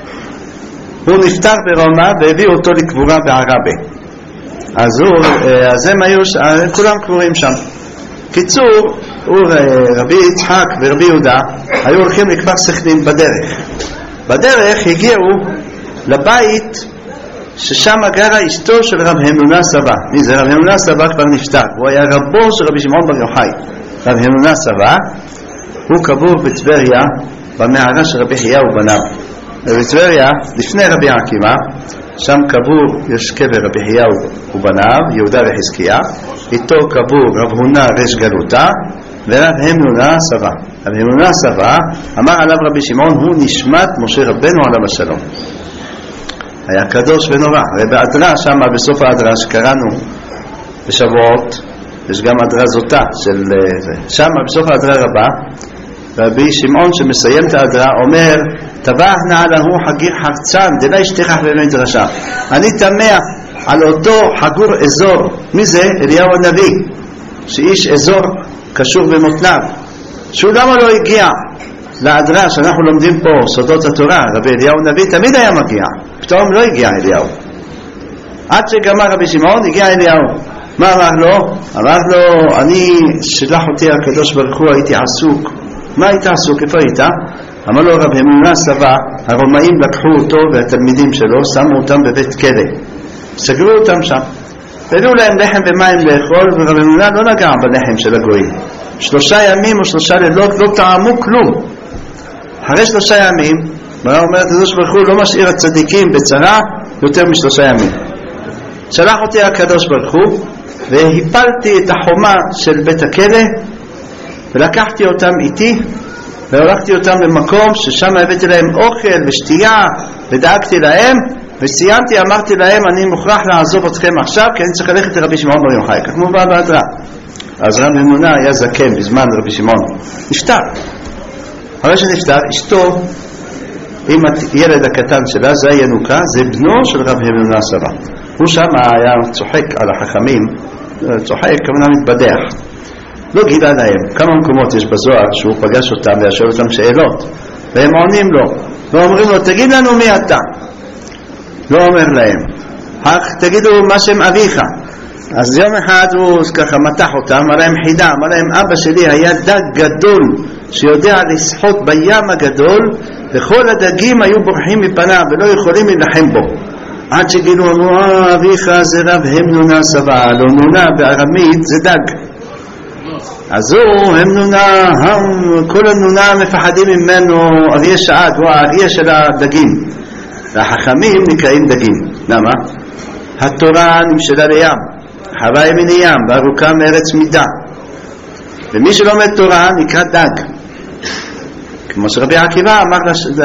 הוא נפטר ברומא והביא אותו לקבורה בערבה. אז, הוא, אז הם היו, כולם קבורים שם. קיצור, הוא, רבי יצחק ורבי יהודה היו הולכים לכפר סכנין בדרך. בדרך הגיעו לבית ששם גרה אשתו של רב המנונה סבא. מי זה? רב המנונה סבא כבר נפטר. הוא היה רבו של רבי שמעון בר יוחאי. רב המנונה סבא, הוא קבור בטבריה במערה של רבי חייא ובניו. בטבריה, לפני רבי עקיבא, שם קבור יש קבר רבי חייא ובניו, יהודה וחזקיה, איתו קבור רב הונא ריש גלותא ורב המנונה סבא. רב המנונה סבא אמר עליו רבי שמעון, הוא נשמת משה רבנו עליו השלום. היה קדוש ונורא. הרי באדרה שם בסוף האדרה שקראנו בשבועות, יש גם אדרה זוטה של שם בסוף האדרה רבה, רבי שמעון שמסיים את האדרה אומר, טבח נעלהו חגיר חרצן דלה ישתכח במדרשה. אני תמה על אותו חגור אזור. מי זה? אליהו הנביא, שאיש אזור קשור במותניו, שהוא למה לא הגיע לאדרה שאנחנו לומדים פה סודות התורה. רבי אליהו הנביא תמיד היה מגיע, פתאום לא הגיע אליהו. עד שגמר רבי שמעון הגיע אליהו. מה אמר לו? אמר לו, אני שלח אותי הקדוש ברוך הוא, הייתי עסוק. מה היית עסוק? איפה היית? אמר לו רב המנונה סבא, הרומאים לקחו אותו והתלמידים שלו, שמו אותם בבית כלא, סגרו אותם שם, הביאו להם לחם ומים לאכול, ורב המנונה לא נגע בלחם של הגויים. שלושה ימים או שלושה לילות לא טעמו כלום. אחרי שלושה ימים מראה אומרת הקדוש ברוך הוא לא משאיר הצדיקים בצרה יותר משלושה ימים. שלח אותי הקדוש ברוך הוא והפלתי את החומה של בית הכלא ולקחתי אותם איתי והולכתי אותם למקום ששם הבאתי להם אוכל ושתייה ודאגתי להם, וסיימתי, אמרתי להם אני מוכרח לעזוב אתכם עכשיו כי אני צריך ללכת לרבי שמעון בר יוחאי. כך מובא באדרה. אז רב המנונה היה זקן בזמן רבי שמעון, נפטר. אחרי שנפטר אשתו עם הילד הקטן שלה, זה הינוקה, זה בנו של רב המנונה סבא. הוא שם היה צוחק על החכמים, צוחק כמובן מתבדח, לא גילה להם. כמה מקומות יש בזוהר שהוא פגש אותם וישאל אותם שאלות והם עונים לו ואומרים לו תגיד לנו מי אתה. לא אומר להם, אך תגידו מה שם אביך. אז יום אחד הוא ככה מתח אותם, אמר להם חידה, אמר להם אבא שלי היה דג גדול שיודע לשחות בים הגדול וכל הדגים היו בורחים מפניו ולא יכולים להילחם בו. עד שגילו אמרו, אה, אביך זה רב המנונה סבא. לא, נונה בארמית זה דג. אז הוא המנונה, כל הנונה מפחדים ממנו, אריה שעד, הוא האריה של הדגים. והחכמים נקראים דגים. למה? התורה נמשלה לים, חווה ימיני ים, וארוכה מארץ מידה. ומי שלומד תורה נקרא דג. כמו שרבי עקיבא אמר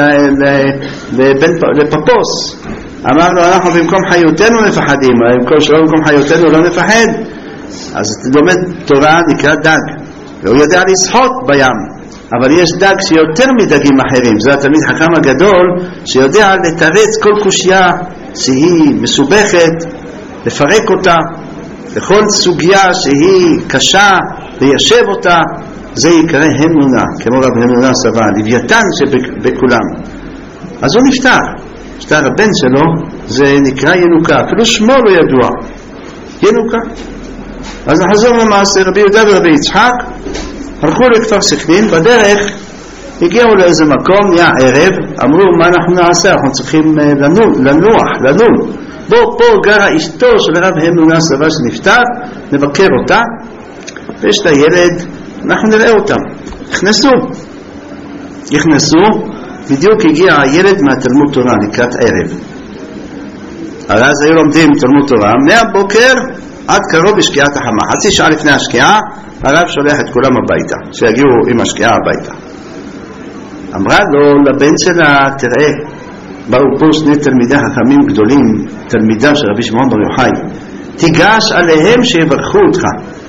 לפפוס, אמר לו, אנחנו במקום חיותנו מפחדים, במקום שלא במקום חיותנו לא מפחד. אז לומד תורה נקרא דג, והוא יודע לשחות בים. אבל יש דג שיותר מדגים אחרים, זה התלמיד חכם הגדול שיודע לתרץ כל קושיה שהיא מסובכת, לפרק אותה לכל סוגיה שהיא קשה, ליישב אותה. זה יקרא המנונה, כמו רב המנונה סבא, לוויתן שבכולם. אז הוא נפטר, נפטר הבן שלו, זה נקרא ינוקה, אפילו שמו לא ידוע, ינוקה. אז נחזור למעשה, רבי יהודה ורבי יצחק הלכו לכפר סכנין, בדרך הגיעו לאיזה מקום, נהיה ערב, אמרו מה אנחנו נעשה, אנחנו צריכים לנוח, לנוח, לנוח. בוא, פה גרה אשתו של רב המנונה סבא שנפטר, נבקר אותה, ויש לה ילד, אנחנו נראה אותם. נכנסו, נכנסו, בדיוק הגיע הילד מהתלמוד תורה לקראת ערב. אז היו לומדים תלמוד תורה, מהבוקר עד קרוב בשקיעת החמה, חצי שעה לפני השקיעה, הרב שולח את כולם הביתה, שיגיעו עם השקיעה הביתה. אמרה לו לבן שלה, תראה, באו פה שני תלמידי חכמים גדולים, תלמידיו של רבי שמעון בר יוחאי, תיגש עליהם שיברכו אותך.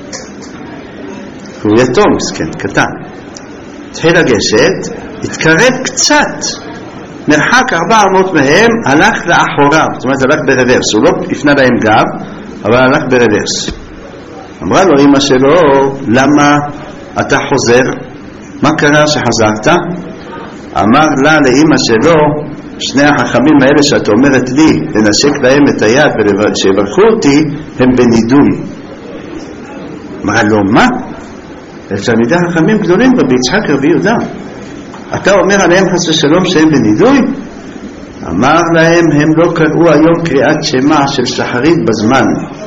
הוא יתום, מסכן, קטן. התחיל לגשת, התקרב קצת, מרחק ארבע מאות מהם, הלך לאחוריו, זאת אומרת הלך ברוורס, הוא לא הפנה להם גב, אבל הלך ברוורס. אמרה לו אמא שלו, למה אתה חוזר? מה קרה שחזרת? אמר לה לאמא שלו, שני החכמים האלה שאת אומרת לי לנשק להם את היד ושיברכו אותי, הם בנידוי. אמרה לו, מה? תלמידי החכמים גדולים, רבי יצחק רבי יהודה, אתה אומר עליהם חס ושלום שהם בנידוי? אמר להם, הם לא קראו היום קריאת שמע של שחרית בזמן.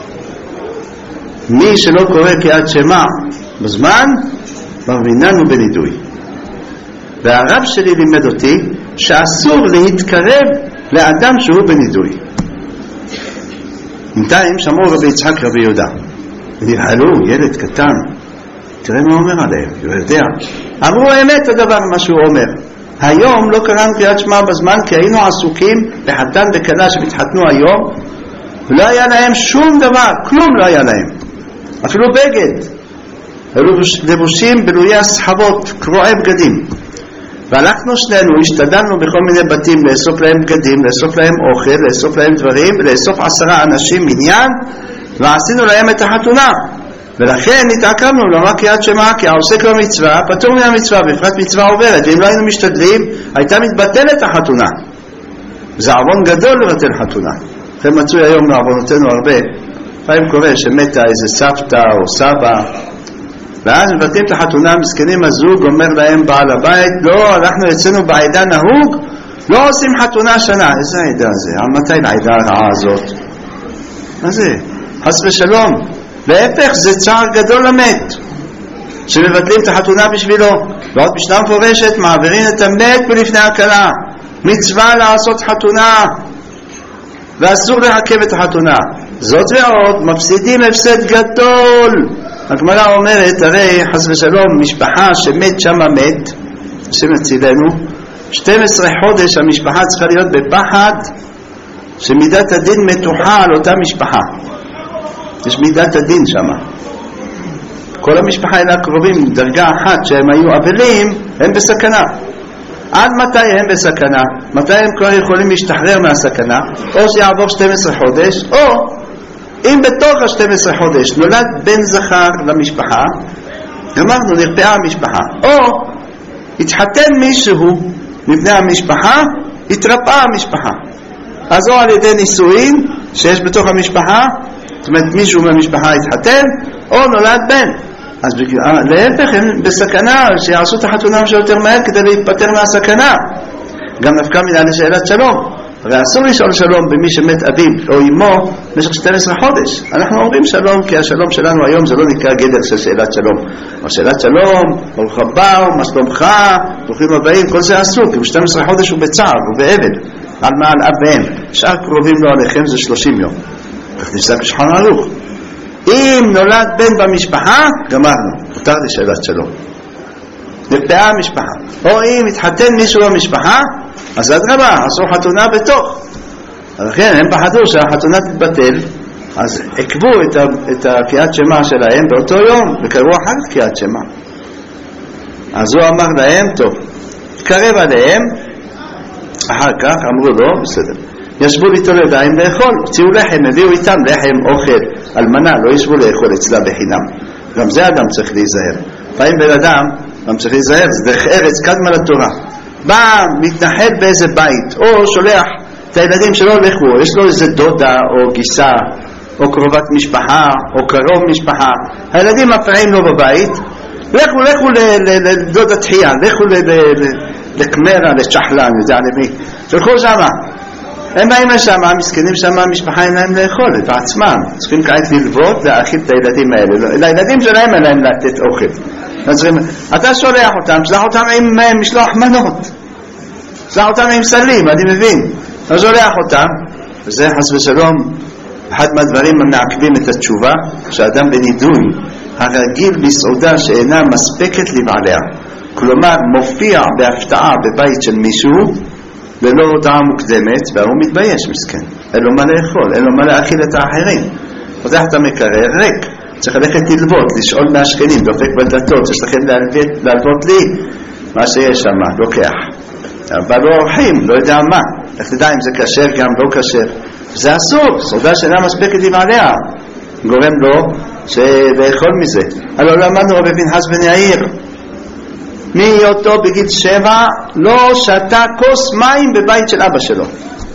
מי שלא קורא קריאת שמע בזמן, מרביננו בנידוי. והרב שלי לימד אותי שאסור להתקרב לאדם שהוא בנידוי. בינתיים שמעו רבי יצחק רבי יהודה, ונרעלו, ילד קטן, תראה מה אומר עליהם, הוא יודע. אמרו האמת הדבר מה שהוא אומר. היום לא קראנו קריאת שמע בזמן כי היינו עסוקים בחתן וכלה שמתחתנו היום, ולא היה להם שום דבר, כלום לא היה להם, אפילו בגד. היו לבושים בלויי הסחבות, קרועי בגדים. והלכנו שנינו, השתדלנו בכל מיני בתים לאסוף להם בגדים, לאסוף להם אוכל, לאסוף להם דברים, ולאסוף עשרה אנשים מניין, ועשינו להם את החתונה. ולכן התעכבנו, לא רק קריאת שמע, כי העוסק במצווה פטור מן המצווה, בפרט מצווה עוברת, ואם לא היינו משתדלים הייתה מתבטלת החתונה. זה עוון גדול לבטל חתונה. לכן מצוי היום מעוונותינו הרבה. פעמים קורה שמתה איזה סבתא או סבא, ואז מבטלים את החתונה, מסכנים הזוג, אומר להם בעל הבית, לא, אנחנו יצאנו בעידה נהוג, לא עושים חתונה שנה. איזה העידה זה? מתי לעידה הרעה הזאת? מה זה? חס ושלום. להפך, זה צער גדול למת שמבטלים את החתונה בשבילו. ועוד משנה מפורשת, מעבירים את המת בלפני הכלה, מצווה לעשות חתונה ואסור להעכב את החתונה. זאת ועוד, מפסידים הפסד גדול. הגמרא אומרת, הרי חס ושלום משפחה שמת שמה מת, השם יצילנו, שנים עשר חודש המשפחה צריכה להיות בפחד שמידת הדין מתוחה על אותה משפחה. יש מידת הדין שם. כל המשפחה אלה הקרובים, דרגה אחת שהם היו אבלים, הם בסכנה. עד מתי הם בסכנה? מתי הם כבר יכולים להשתחרר מהסכנה? או שיעבור שנים עשר חודש, או אם בתוך ה-שנים עשר חודש נולד בן זכר למשפחה, גמרנו, נרפאה המשפחה, או התחתן מישהו מבני המשפחה, התרפאה המשפחה. אז או על ידי נישואין שיש בתוך המשפחה, זאת אומרת מישהו מהמשפחה התחתן, או נולד בן. אז להפך הם בסכנה שיעשו את החתונה שיותר מהר כדי להתפטר מהסכנה. גם נפקא מינה לשאלת שלום. הרי אסור לשאול שלום במי שמת אביו או אמו במשך שנים עשר חודש. אנחנו אומרים שלום כי השלום שלנו היום זה לא נקרא גדר של שאלת שלום. או שאלת שלום, ברוך הבא, או מה שלומך, ברוכים הבאים, כל זה אסור, כי ב-שנים עשר חודש הוא בצער, הוא בעבד, על מעל אב ואם. שאר קרובים לו עליכם זה שלושים יום. כך נפסק בשולחן ערוך. אם נולד בן במשפחה, גמרנו, מותר לשאלת שלום. נפטרה המשפחה. או אם התחתן מישהו במשפחה, אז עד רבה, עשו חתונה בתוך. לכן הם פחדו שהחתונה תתבטל, אז עקבו את, את הקריאת שמה שלהם באותו יום, וקראו אחר כך קריאת שמה. אז הוא אמר להם, טוב, תקרב עליהם, אחר כך אמרו לו, בסדר. ישבו ליטול ידיים לאכול, הוציאו לחם, הביאו איתם לחם, אוכל, אלמנה, לא ישבו לאכול אצלה בחינם. גם זה אדם צריך להיזהר. פעמים בן אדם, גם צריך להיזהר, זה דרך ארץ קדמה לתורה. בא, מתנחל באיזה בית, או שולח את הילדים שלו לכו, יש לו איזה דודה או גיסה, או קרובת משפחה, או קרוב משפחה. הילדים מפריעים לו בבית, לכו, לכו לדודה תחייה, לכו לקמרה, לשחלה, אני יודע למי. שלחו שמה. הם באים לשם, המסכנים שם, המשפחה אין להם לאכול, את עצמם. צריכים כעת ללוות להאכיל את הילדים האלה. לילדים שלהם אין להם לתת אוכל. אתה שולח אותם, שלח אותם עם משלוח מנות. שלח אותם עם סלים, אני מבין. אתה שולח אותם, וזה חס ושלום, אחד מהדברים המעכבים את התשובה, שאדם בנידוי, הרגיל בסעודה שאינה מספקת לבעליה. כלומר, מופיע בהפתעה בבית של מישהו, ללא הודעה מוקדמת, והוא מתבייש מסכן. אין לו מה לאכול, אין לו מה להאכיל את האחרים. פותח את המקרר, ריק. צריך ללכת ללוות, לשאול מהשכנים, דופק בדלתות, יש לכם להלוות לי מה שיש שם, לוקח. אבל לא אורחים, לא יודע מה. איך תדע אם זה קשר גם לא קשר. זה אסור, סעודה שאינה מספקת לבעליה. גורם לו לאכול מזה. הלוא למדנו רבי פנחס בן יאיר. מהיותו בגיל שבע לא שתה כוס מים בבית של אבא שלו.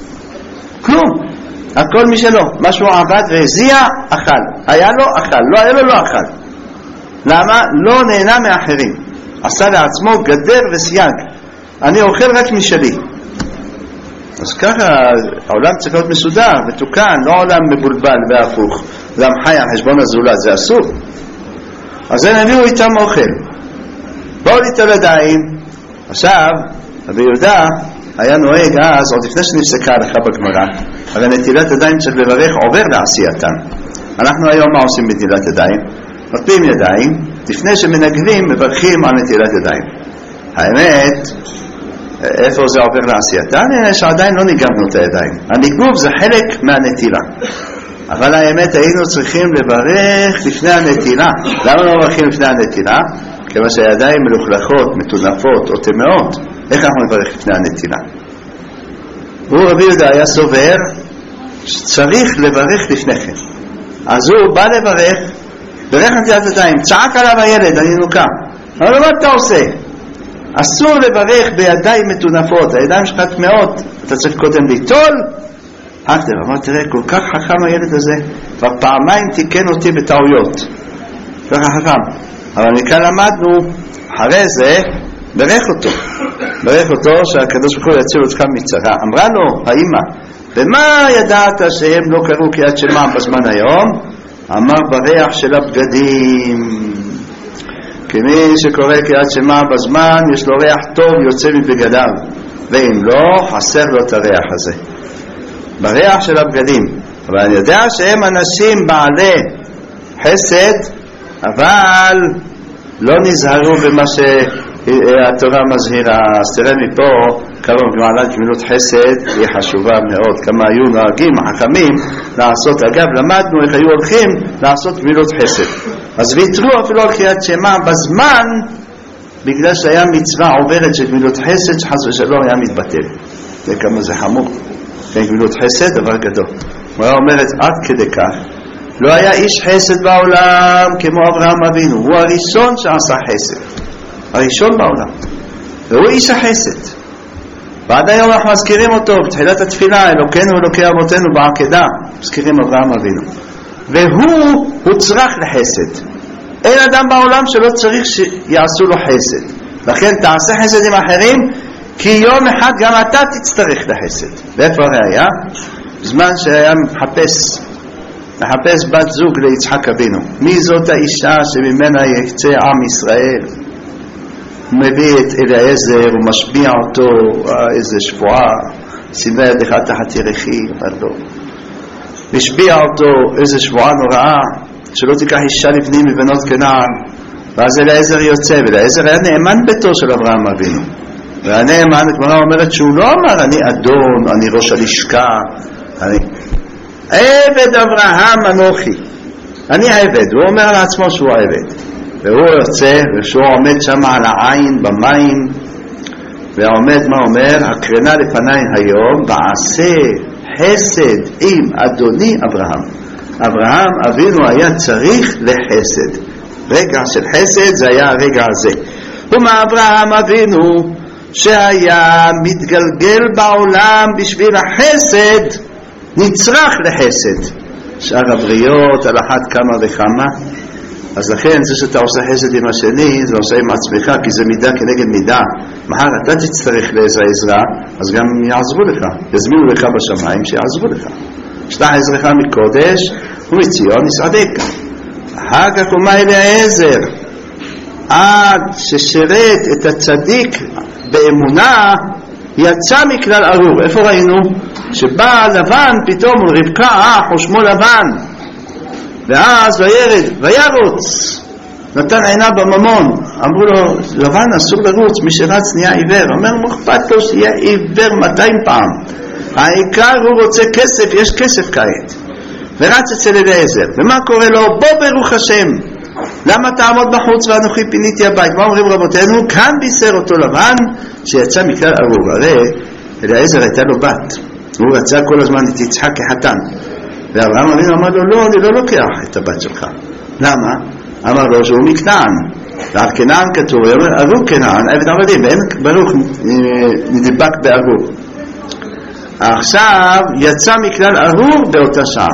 כלום. הכל משלו. מה שהוא עבד והזיע, אכל. היה לו, אכל. לא היה לו, לא אכל. למה? לא נהנה מאחרים. עשה לעצמו גדר וסייג. אני אוכל רק משלי. אז ככה העולם צריך להיות מסודר ותוקן, לא עולם מבולבל והפוך. עולם חי על חשבון הזולת, זה אסור. אז הם הביאו איתם אוכל. באו ליטול ידיים. עכשיו, רבי יהודה היה נוהג אז, עוד לפני שנפסקה הלכה בגמרא, הרי נטילת ידיים צריך לברך עובר לעשייתן. אנחנו היום מה עושים בנטילת ידיים? נוטלים ידיים, לפני שמנגבים מברכים על נטילת ידיים. האמת, איפה זה עובר לעשייתן? שעדיין לא ניגבנו את הידיים. הניגוב זה חלק מהנטילה. אבל האמת היינו צריכים לברך לפני הנטילה. למה לא מברכים לפני הנטילה? כיוון שהידיים מלוכלכות, מטונפות או טמאות. איך אנחנו נברך לפני הנטילה? הוא רבי יהודה היה סובר שצריך לברך לפני כן. אז הוא בא לברך, ברך נטילת ידיים, צעק עליו הילד, אני נוקע. אבל מה אתה עושה? אסור לברך בידיים מטונפות, הידיים שלך טמאות, אתה צריך קודם ליטול. אקטר, אמר, תראה, כל כך חכם הילד הזה, ופעמיים תיקן אותי בטעויות. ככה חכם. אבל מכאן למדנו, אחרי זה, ברך אותו. ברך אותו שהקדוש ברוך הוא יציל אותך מצרה. אמרה לו, האמא, במה ידעת שהם לא קראו קריאת שמע בזמן היום? אמר, בריח של הבגדים. כי מי שקורא קריאת שמע בזמן, יש לו ריח טוב יוצא מבגדיו. ואם לא, חסר לו את הריח הזה. בריח של הבגדים. אבל אני יודע שהם אנשים בעלי חסד, אבל לא נזהרו במה שהתורה מזהירה. אז תראה מפה כמה מעלת גמילות חסד היא חשובה מאוד, כמה היו נוהגים החכמים לעשות. אגב, למדנו איך היו הולכים לעשות גמילות חסד. אז ויתרו אפילו על קריאת שמע בזמן, בגלל שהיה מצווה עוברת של גמילות חסד שחס ושלום היה מתבטל. זה כמה זה חמור. כן, גמילות חסד דבר גדול. הוא היה אומרת עד כדי כך, לא היה איש חסד בעולם כמו אברהם אבינו. הוא הראשון שעשה חסד, הראשון בעולם, והוא איש החסד. ועד היום אנחנו מזכירים אותו בתחילת התפילה, אלוקינו אלוקי אבותינו בעקדה, מזכירים אברהם אבינו. והוא הוצרך לחסד. אין אדם בעולם שלא צריך שיעשו לו חסד. לכן תעשה חסד עם אחרים, כי יום אחד גם אתה תצטרך לחסד. ואיפה הראיה? בזמן שהיה מחפש מחפש בת זוג ליצחק אבינו. מי זאת האישה שממנה יקצה עם ישראל? הוא מביא את אליעזר, הוא משביע אותו, איזה שבועה, שימה ידך תחת ירכי, אומר לו. משביע אותו, איזה שבועה נוראה, שלא תיקח אישה לבני מבנות כנען. ואז אליעזר יוצא, ואליעזר היה נאמן ביתו של אברהם אבינו. והיה נאמן, הגמרא אומרת שהוא לא אמר, אני אדון, אני ראש הלשכה, אני... עבד אברהם אנוכי, אני עבד. הוא אומר לעצמו שהוא עבד, והוא יוצא ושהוא עומד שם על העין במים, ועומד מה אומר? הקרנה לפני היום ועשה חסד עם אדוני אברהם. אברהם אבינו היה צריך לחסד, רגע של חסד זה היה הרגע הזה. ומה אברהם אבינו שהיה מתגלגל בעולם בשביל החסד נצרך לחסד. שאר הבריות על אחת כמה וכמה. אז לכן זה שאתה עושה חסד עם השני זה עושה עם עצמך, כי זה מידה כנגד מידה. מחר אתה תצטרך לעזרה עזרה, אז גם יעזרו לך, יזמינו לך בשמיים שיעזרו לך. שלח עזרך מקודש ומציון יסעדך. אחר כך אומר אליעזר, עד ששירת את הצדיק באמונה יצא מכלל ארור. איפה ראינו? שבא לבן פתאום רבקה אח ושמו לבן, ואז וירד וירוץ, נתן עיניו בממון. אמרו לו לבן אסור לרוץ, מי שרץ נהיה עיוור. אומר מוכפת לו שיהיה עיוור מאתיים פעם, העיקר הוא רוצה כסף, יש כסף כעת. ורץ אצל אליעזר, ומה קורה לו? בוא ברוך השם, למה תעמוד בחוץ ואנוכי פיניתי הבית? מה אומרים רבותינו? כאן בישר אותו לבן שיצא מכלל ארור. הרי אליעזר הייתה לו בת, הוא רצה כל הזמן את יצחק כחתן, ואברהם אבינו אמר לו לא, אני לא לוקח את הבת שלך. למה? אמר לו שהוא מכנען, ועל כנען כתוב, הוא אומר ארור כנען עבד עבדים, ואין ברוך נדבק בארור. עכשיו יצא מכלל ארור באותה שעה.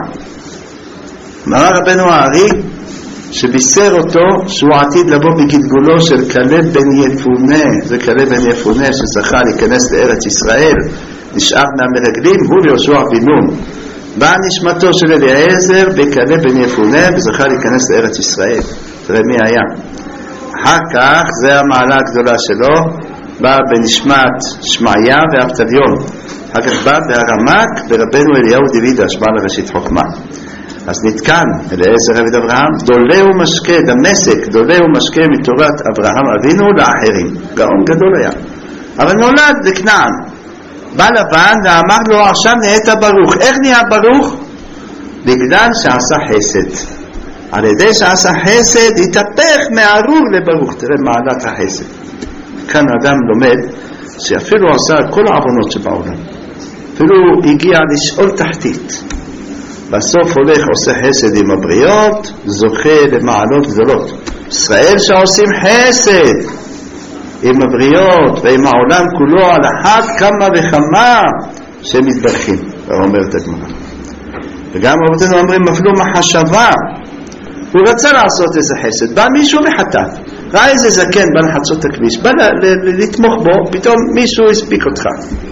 אמר רבנו הארי שבישר אותו שהוא עתיד לבוא בגלגולו של כלב בן יפונה. זה כלב בן יפונה שזכה להיכנס לארץ ישראל, נשאר מהמרגלים, הוא ליהושע בן נון. באה נשמתו של אליעזר בכלב בן יפונה וזכה להיכנס לארץ ישראל. תראה מי היה. אחר כך זה המעלה הגדולה שלו, בא בנשמת שמעיה ואבטליון. אחר כך בא בהרמק ברבנו אליהו דוידש, בא לראשית חוכמה. אז נתקן אליעזר עבד אברהם, דולה ומשקה, דמשק, דולה ומשקה מתורת אברהם אבינו לאחרים. גאון גדול היה, אבל נולד לכנען. בא לבן ואמר לו עכשיו נהיית ברוך. איך נהיה ברוך? בגלל שעשה חסד. על ידי שעשה חסד התהפך מארור לברוך. תראה מעלת החסד. כאן אדם לומד שאפילו עשה כל העוונות שבעולם, אפילו הגיע לשאול תחתית, בסוף הולך עושה חסד עם הבריות, זוכה למעלות גדולות. ישראל שעושים חסד עם הבריות ועם העולם כולו על אחת כמה וכמה שמתברכים. ואומרת הגמרא, וגם רבותינו אומרים אפילו מחשבה, הוא רצה לעשות איזה חסד, בא מישהו מחטף, ראה איזה זקן בא לחצות את הכביש, בא לתמוך בו, פתאום מישהו הספיק אותך,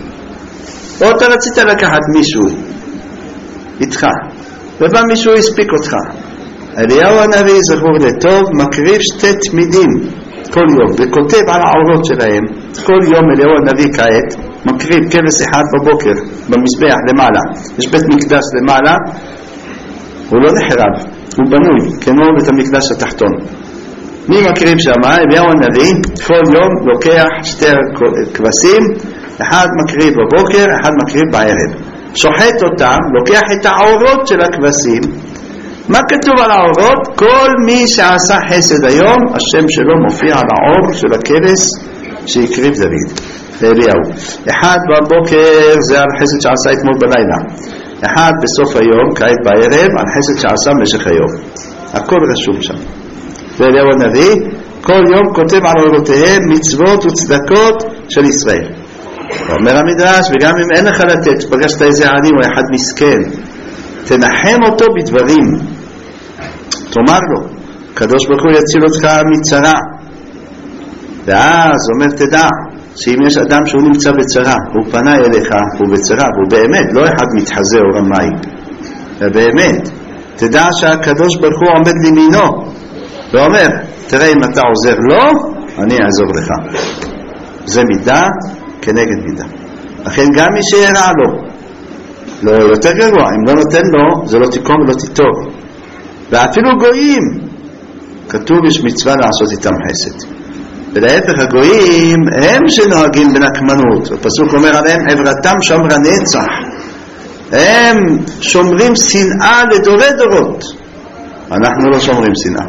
או אתה רצית לקחת מישהו איתך ובא מישהו הספיק אותך. אליהו הנביא זכור לטוב מקריב שתי תמידים כל יום וכותב על העורות שלהם. כל יום אליהו הנביא כעת מקריב כבש אחד בבוקר במזבח למעלה, יש בית מקדש למעלה, הוא לא נחרב, הוא בנוי כמו בית המקדש התחתון. מי מקריב שם? אליהו הנביא כל יום לוקח שתי כבשים, אחד מקריב בבוקר, אחד מקריב בערב, שוחט אותם, לוקח את העורות של הכבשים. מה כתוב על העורות? כל מי שעשה חסד היום השם שלו מופיע על העור של הכבש שהקריב דוד ואליהו. אחד בבוקר זה על חסד שעשה אתמול בלילה, אחד בסוף היום כעת בערב על חסד שעשה במשך היום. הכל רשום שם. ואליהו הנביא כל יום כותב על עורותיהם מצוות וצדקות של ישראל. אומר המדרש, וגם אם אין לך לתת, פגשת איזה עני או אחד מסכן, תנחם אותו בדברים, תאמר לו קדוש ברוך הוא יציל אותך מצרה. ואז אומר תדע שאם יש אדם שהוא נמצא בצרה, הוא פנה אליך, הוא בצרה, והוא באמת, לא אחד מתחזה או רמאי, ובאמת, תדע שהקדוש ברוך הוא עומד לימינו, ואומר, תראה אם אתה עוזר לו, אני אעזור לך. זה מידה כנגד מידה. לכן גם מי שירע לו, לא יותר גרוע, אם לא נותן לו, זה לא תיקום ולא תיטוב. ואפילו גויים, כתוב יש מצווה לעשות איתם חסד. ולהפך הגויים הם שנוהגים בנקמנות, הפסוק אומר עליהם עברתם שומר הנצח, הם שומרים שנאה לדורי דורות, אנחנו לא שומרים שנאה.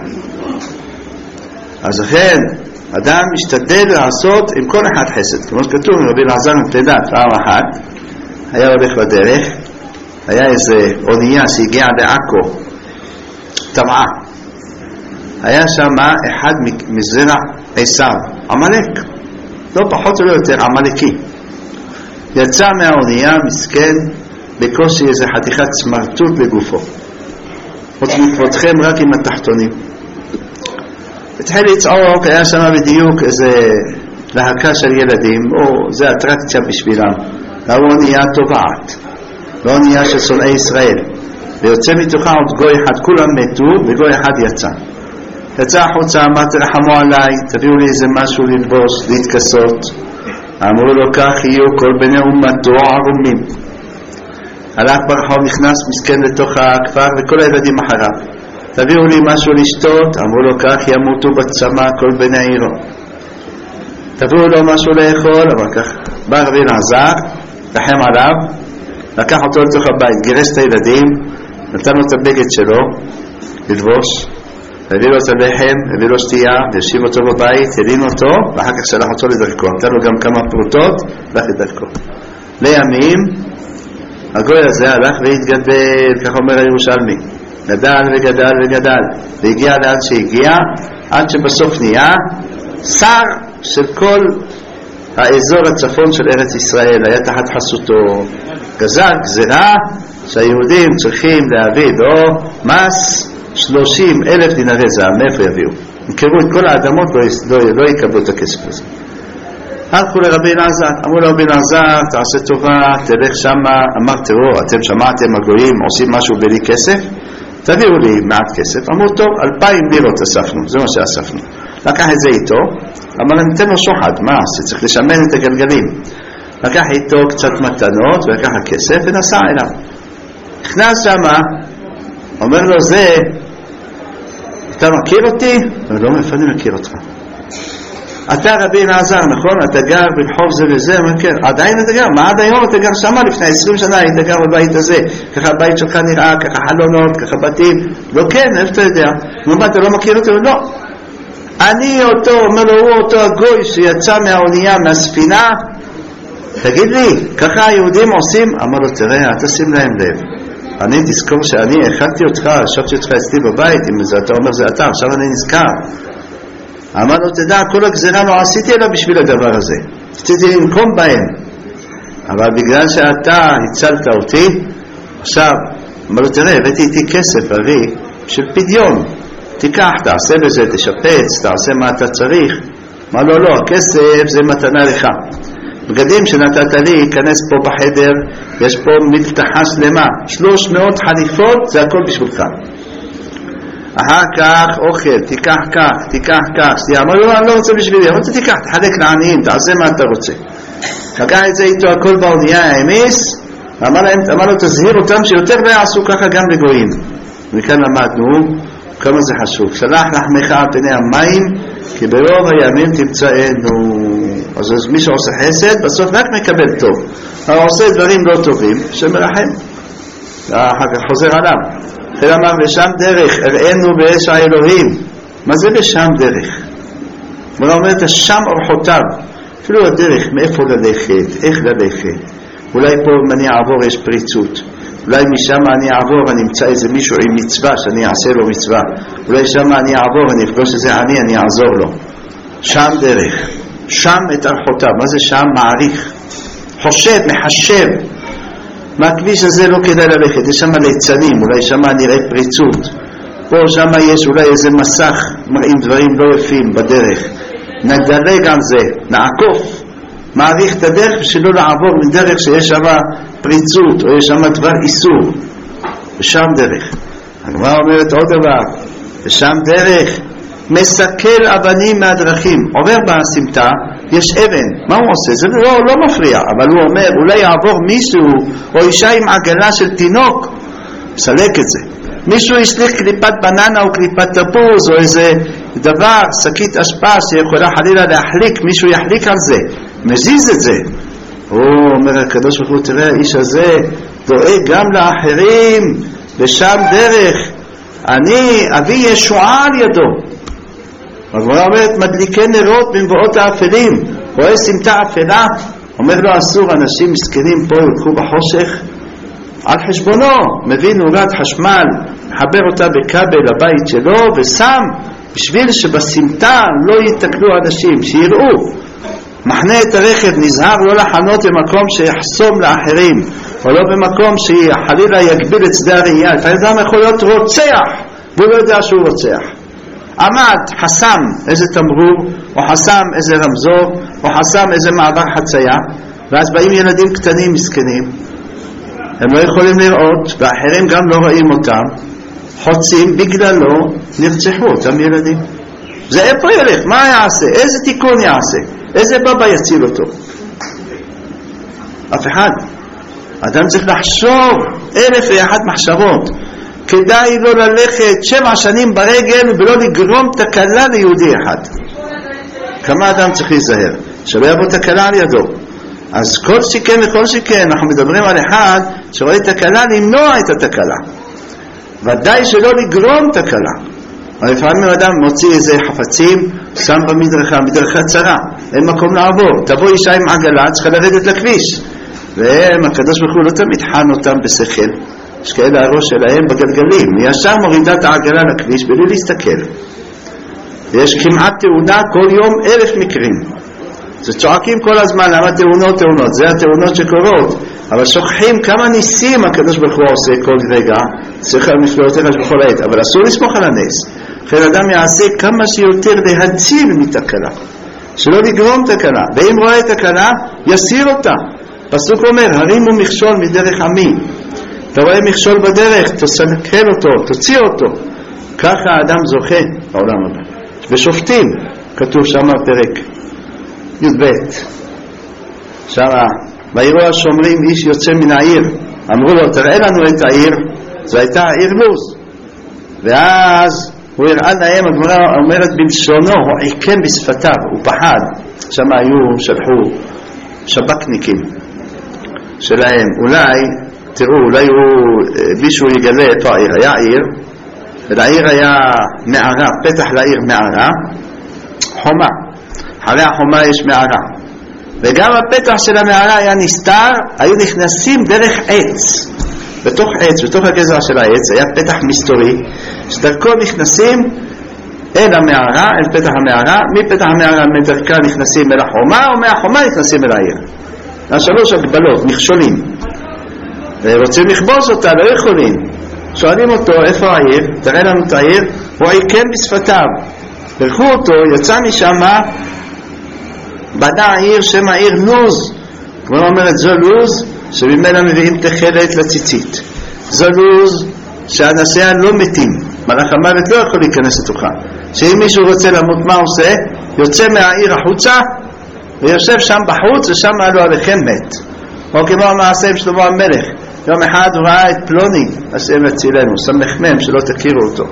אז לכן אדם משתדל לעשות עם כל אחד חסד, כמו שכתוב רבי אלעזר מפלדת, פעם אחת היה הולך בדרך, היה איזה אונייה שהגיעה לעכו, טבעה, היה שם אחד מזרע עשיו, עמלק, לא פחות ולא יותר, עמלקי. יצא מהאונייה מסכן, בקושי איזה חתיכת סמרטוט לגופו, עוד מכבודכם רק עם התחתונים. התחיל לצעוק, היה שם בדיוק איזה להקה של ילדים, או זה אטרקציה בשבילם, האונייה טובעת, האונייה של שונאי ישראל, ויוצא מתוכה עוד גוי אחד, כולם מתו וגוי אחד יצא. יצא החוצה, אמר תרחמו עליי, תביאו לי איזה משהו ללבוש, להתכסות. אמרו לו כך יהיו כל בני אומתו ערומים. הלך ברחוב, נכנס מסכן לתוך הכפר וכל הילדים אחריו. תביאו לי משהו לשתות, אמרו לו כך ימותו בצמא כל בני העירו. תביאו לו משהו לאכול, אבל כך בא רבי אלעזר, רחם עליו, לקח אותו לתוך הבית, גירש את הילדים, נתן לו את הבגד שלו ללבוש, הביא לו את הלחם, הביא לו שתייה, והשיב אותו בבית, הלין אותו, ואחר כך שלח אותו לדרכו. נתן לו גם כמה פרוטות, הלך לדרכו. לימים, הגוי הזה הלך והתגדל, כך אומר הירושלמי. גדל וגדל וגדל, והגיע לאן שהגיע, עד שבסוף נהיה שר של כל האזור הצפון של ארץ ישראל, היה תחת חסותו. גזר גזרה שהיהודים צריכים להביא לו מס שלושים אלף דינרי זהב. מאיפה יביאו? יקראו את כל האדמות, לא, לא, לא יקבלו את הכסף הזה. הלכו לרבי אלעזר, אמרו לרבי אלעזר, תעשה טובה, תלך שמה. אמר תראו, אתם שמעתם הגויים עושים משהו בלי כסף, תביאו לי מעט כסף. אמרו טוב, אלפיים לירות אספנו, זה מה שאספנו. לקח את זה איתו, אמר ניתן לו שוחד, מה עושה? צריך לשמן את הגלגלים. לקח איתו קצת מתנות ולקח הכסף ונסע אליו. נכנס שמה, אומר לו זה, אתה מכיר אותי? אני לא מאיפה אני מכיר אותך. אתה רבי אלעזר, נכון? אתה גר ברחוב זה וזה, מכיר. עדיין אתה גר? מה עד היום אתה גר שמה? לפני עשרים שנה היית גר בבית הזה. ככה הבית שלך נראה, ככה חלונות, ככה בתים. לא כן, איך אתה יודע? מה, אתה לא מכיר אותי? לא. אני אותו, אומר לו, הוא אותו הגוי שיצא מהאונייה, מהספינה. תגיד לי, ככה היהודים עושים? אמר לו, תראה, אתה שים להם לב. אני תזכור שאני הכנתי אותך, ישבתי אותך אצלי בבית, אם זה אתה אומר זה אתה, עכשיו אני נזכר. אמר לו, תדע, כל הגזירה לא עשיתי אלא בשביל הדבר הזה. רציתי לנקום בהם. אבל בגלל שאתה הצלת אותי, עכשיו, אמר לו, תראה, הבאתי איתי כסף, אבי, של פדיון. תיקח, תעשה בזה, תשפץ, תעשה מה אתה צריך. אמר לו, לא, הכסף זה מתנה לך. בגדים שנתת לי, ייכנס פה בחדר, יש פה מבטחה שלמה, שלוש מאות חליפות, זה הכל בשבילך. אחר כך אוכל, תיקח כך, תיקח כך. אמר לו, אני לא רוצה בשבילי, אני רוצה תיקח, תחלק לעניים, תעשה מה אתה רוצה. לקח את זה איתו הכל באונייה, האמיס, אמר לו, תזהיר אותם שיותר לא יעשו ככה גם לגויים. וכאן למדנו כמה זה חשוב. שלח לחמך על פני המים, כי ברוב הימים תמצאנו. אז מי שעושה חסד, בסוף רק מקבל טוב. אבל עושה דברים לא טובים, שמרחם. אחר כך חוזר עליו. אלא אמר, בשם דרך, הראינו באש האלוהים. מה זה בשם דרך? מה אומרת, שם אורחותיו. אפילו הדרך, מאיפה ללכת, איך ללכת. אולי פה אם אני אעבור יש פריצות. אולי משם אני אעבור, אני אמצא איזה מישהו עם מצווה, שאני אעשה לו מצווה. אולי שם אני אעבור, אני אפגוש איזה עני, אני אעזור לו. שם דרך. שם את אורחותיו. מה זה שם? מעריך. חושב, מחשב. מהכביש הזה לא כדאי ללכת, יש שם ליצנים, אולי שם נראה פריצות, פה שם יש אולי איזה מסך מראים דברים לא יפים בדרך, נדלג על זה, נעקוף, מעריך את הדרך בשביל לא לעבור מדרך שיש שם פריצות או יש שם דבר איסור. ושם דרך. הגמרא אומרת עוד דבר, ושם דרך מסכל אבנים מהדרכים. עובר בסמטה, יש אבן, מה הוא עושה? זה לא, לא מפריע, אבל הוא אומר, אולי יעבור מישהו או אישה עם עגלה של תינוק, מסלק את זה. מישהו ישליך קליפת בננה או קליפת תפוז או איזה דבר, שקית אשפה שיכולה חלילה להחליק, מישהו יחליק על זה, מזיז את זה. הוא אומר הקדוש ברוך הוא, תראה, האיש הזה דואג גם לאחרים, ושם דרך, אני אביא ישועה על ידו. הגמרא אומרת, מדליקי נרות במבואות האפלים, רואה סמטה אפלה, אומר לו אסור, אנשים מסכנים פה ילכו בחושך, על חשבונו, מביא נורת חשמל, מחבר אותה בכבל לבית שלו, ושם בשביל שבסמטה לא יתקלו אנשים, שיראו. מחנה את הרכב, נזהר לא לחנות במקום שיחסום לאחרים, או לא במקום שחלילה יגביל את שדה הראייה. לפעמים אדם יכול להיות רוצח, והוא לא יודע שהוא רוצח. עמד, חסם איזה תמרור, או חסם איזה רמזור, או חסם איזה מעבר חצייה, ואז באים ילדים קטנים מסכנים, הם לא יכולים לראות, ואחרים גם לא רואים אותם, חוצים בגללו, נרצחו אותם ילדים. זה איפה ילך? מה יעשה? איזה תיקון יעשה? איזה בבא יציל אותו? אף אחד. אדם צריך לחשוב אלף ואחת מחשבות. כדאי לא ללכת שבע שנים ברגל ולא לגרום תקלה ליהודי אחד. כמה אדם צריך להיזהר? שלא יבוא תקלה על ידו. אז כל שכן וכל שכן אנחנו מדברים על אחד שרואה תקלה, למנוע את התקלה. ודאי שלא לגרום תקלה. אבל לפעמים אדם מוציא איזה חפצים, שם במדרכה, מדרכה צרה, אין מקום לעבור. תבוא אישה עם עגלה, צריכה לרדת לכביש. והם, הקדוש ברוך הוא לא תמיד חן אותם בשכל. יש כאלה הראש שלהם בגלגלים. ישר מורידה את העגלה לכביש בלי להסתכל. יש כמעט תאונה כל יום אלף מקרים. זה צועקים כל הזמן, למה תאונות תאונות? זה התאונות שקורות. אבל שוכחים כמה ניסים הקדוש ברוך הוא עושה כל רגע, צריך על נפלאותיך בכל עת, אבל אסור לסמוך על הנס. אחרי אדם יעשה כמה שיותר להציל מתקלה, שלא לגרום תקלה, ואם רואה תקלה, יסיר אותה. פסוק אומר, הרימו מכשול מדרך עמי. אתה רואה מכשול בדרך, תסנקל אותו, תוציא אותו. ככה האדם זוכה בעולם הבא. בשופטים, כתוב שם פרק י"ב. שמה, ויראו השומרים איש יוצא מן העיר, אמרו לו תראה לנו את העיר, זו הייתה העיר לוז, ואז הוא הראה להם, הגמרא אומרת בלשונו, הוא עיקם בשפתיו, הוא פחד. שם היו, שלחו שבקניקים שלהם, אולי תראו, אולי הוא, מישהו יגלה איפה העיר, היה עיר, ולעיר היה מערה, פתח לעיר מערה, חומה, אחרי החומה יש מערה, וגם הפתח של המערה היה נסתר, היו נכנסים דרך עץ, בתוך עץ, בתוך הגזע של העץ, היה פתח מסתורי, שדרכו נכנסים אל המערה, אל פתח המערה, מפתח המערה מדרכה נכנסים אל החומה, או מהחומה נכנסים אל העיר. שלוש הגבלות, מכשולים. ורוצים לכבוש אותה, לא יכולים. שואלים אותו, איפה העיר? תראה לנו את העיר, הוא עיקם בשפתיו. הלכו אותו, יצא משם, בנה העיר, שם העיר לוז. כמו אומרת, זו לוז, שממנה מביאים תחלת לציצית. זו לוז שהנשיא לא מתים. מלאך המוות לא יכול להיכנס לתוכה. שאם מישהו רוצה למות, מה עושה? יוצא מהעיר החוצה, ויושב שם בחוץ, ושם עלו עליכם מת. או כמו המעשה עם שלמה המלך. יום אחד הוא ראה את פלוני, השם יצילנו, סמך מם שלא תכירו אותו.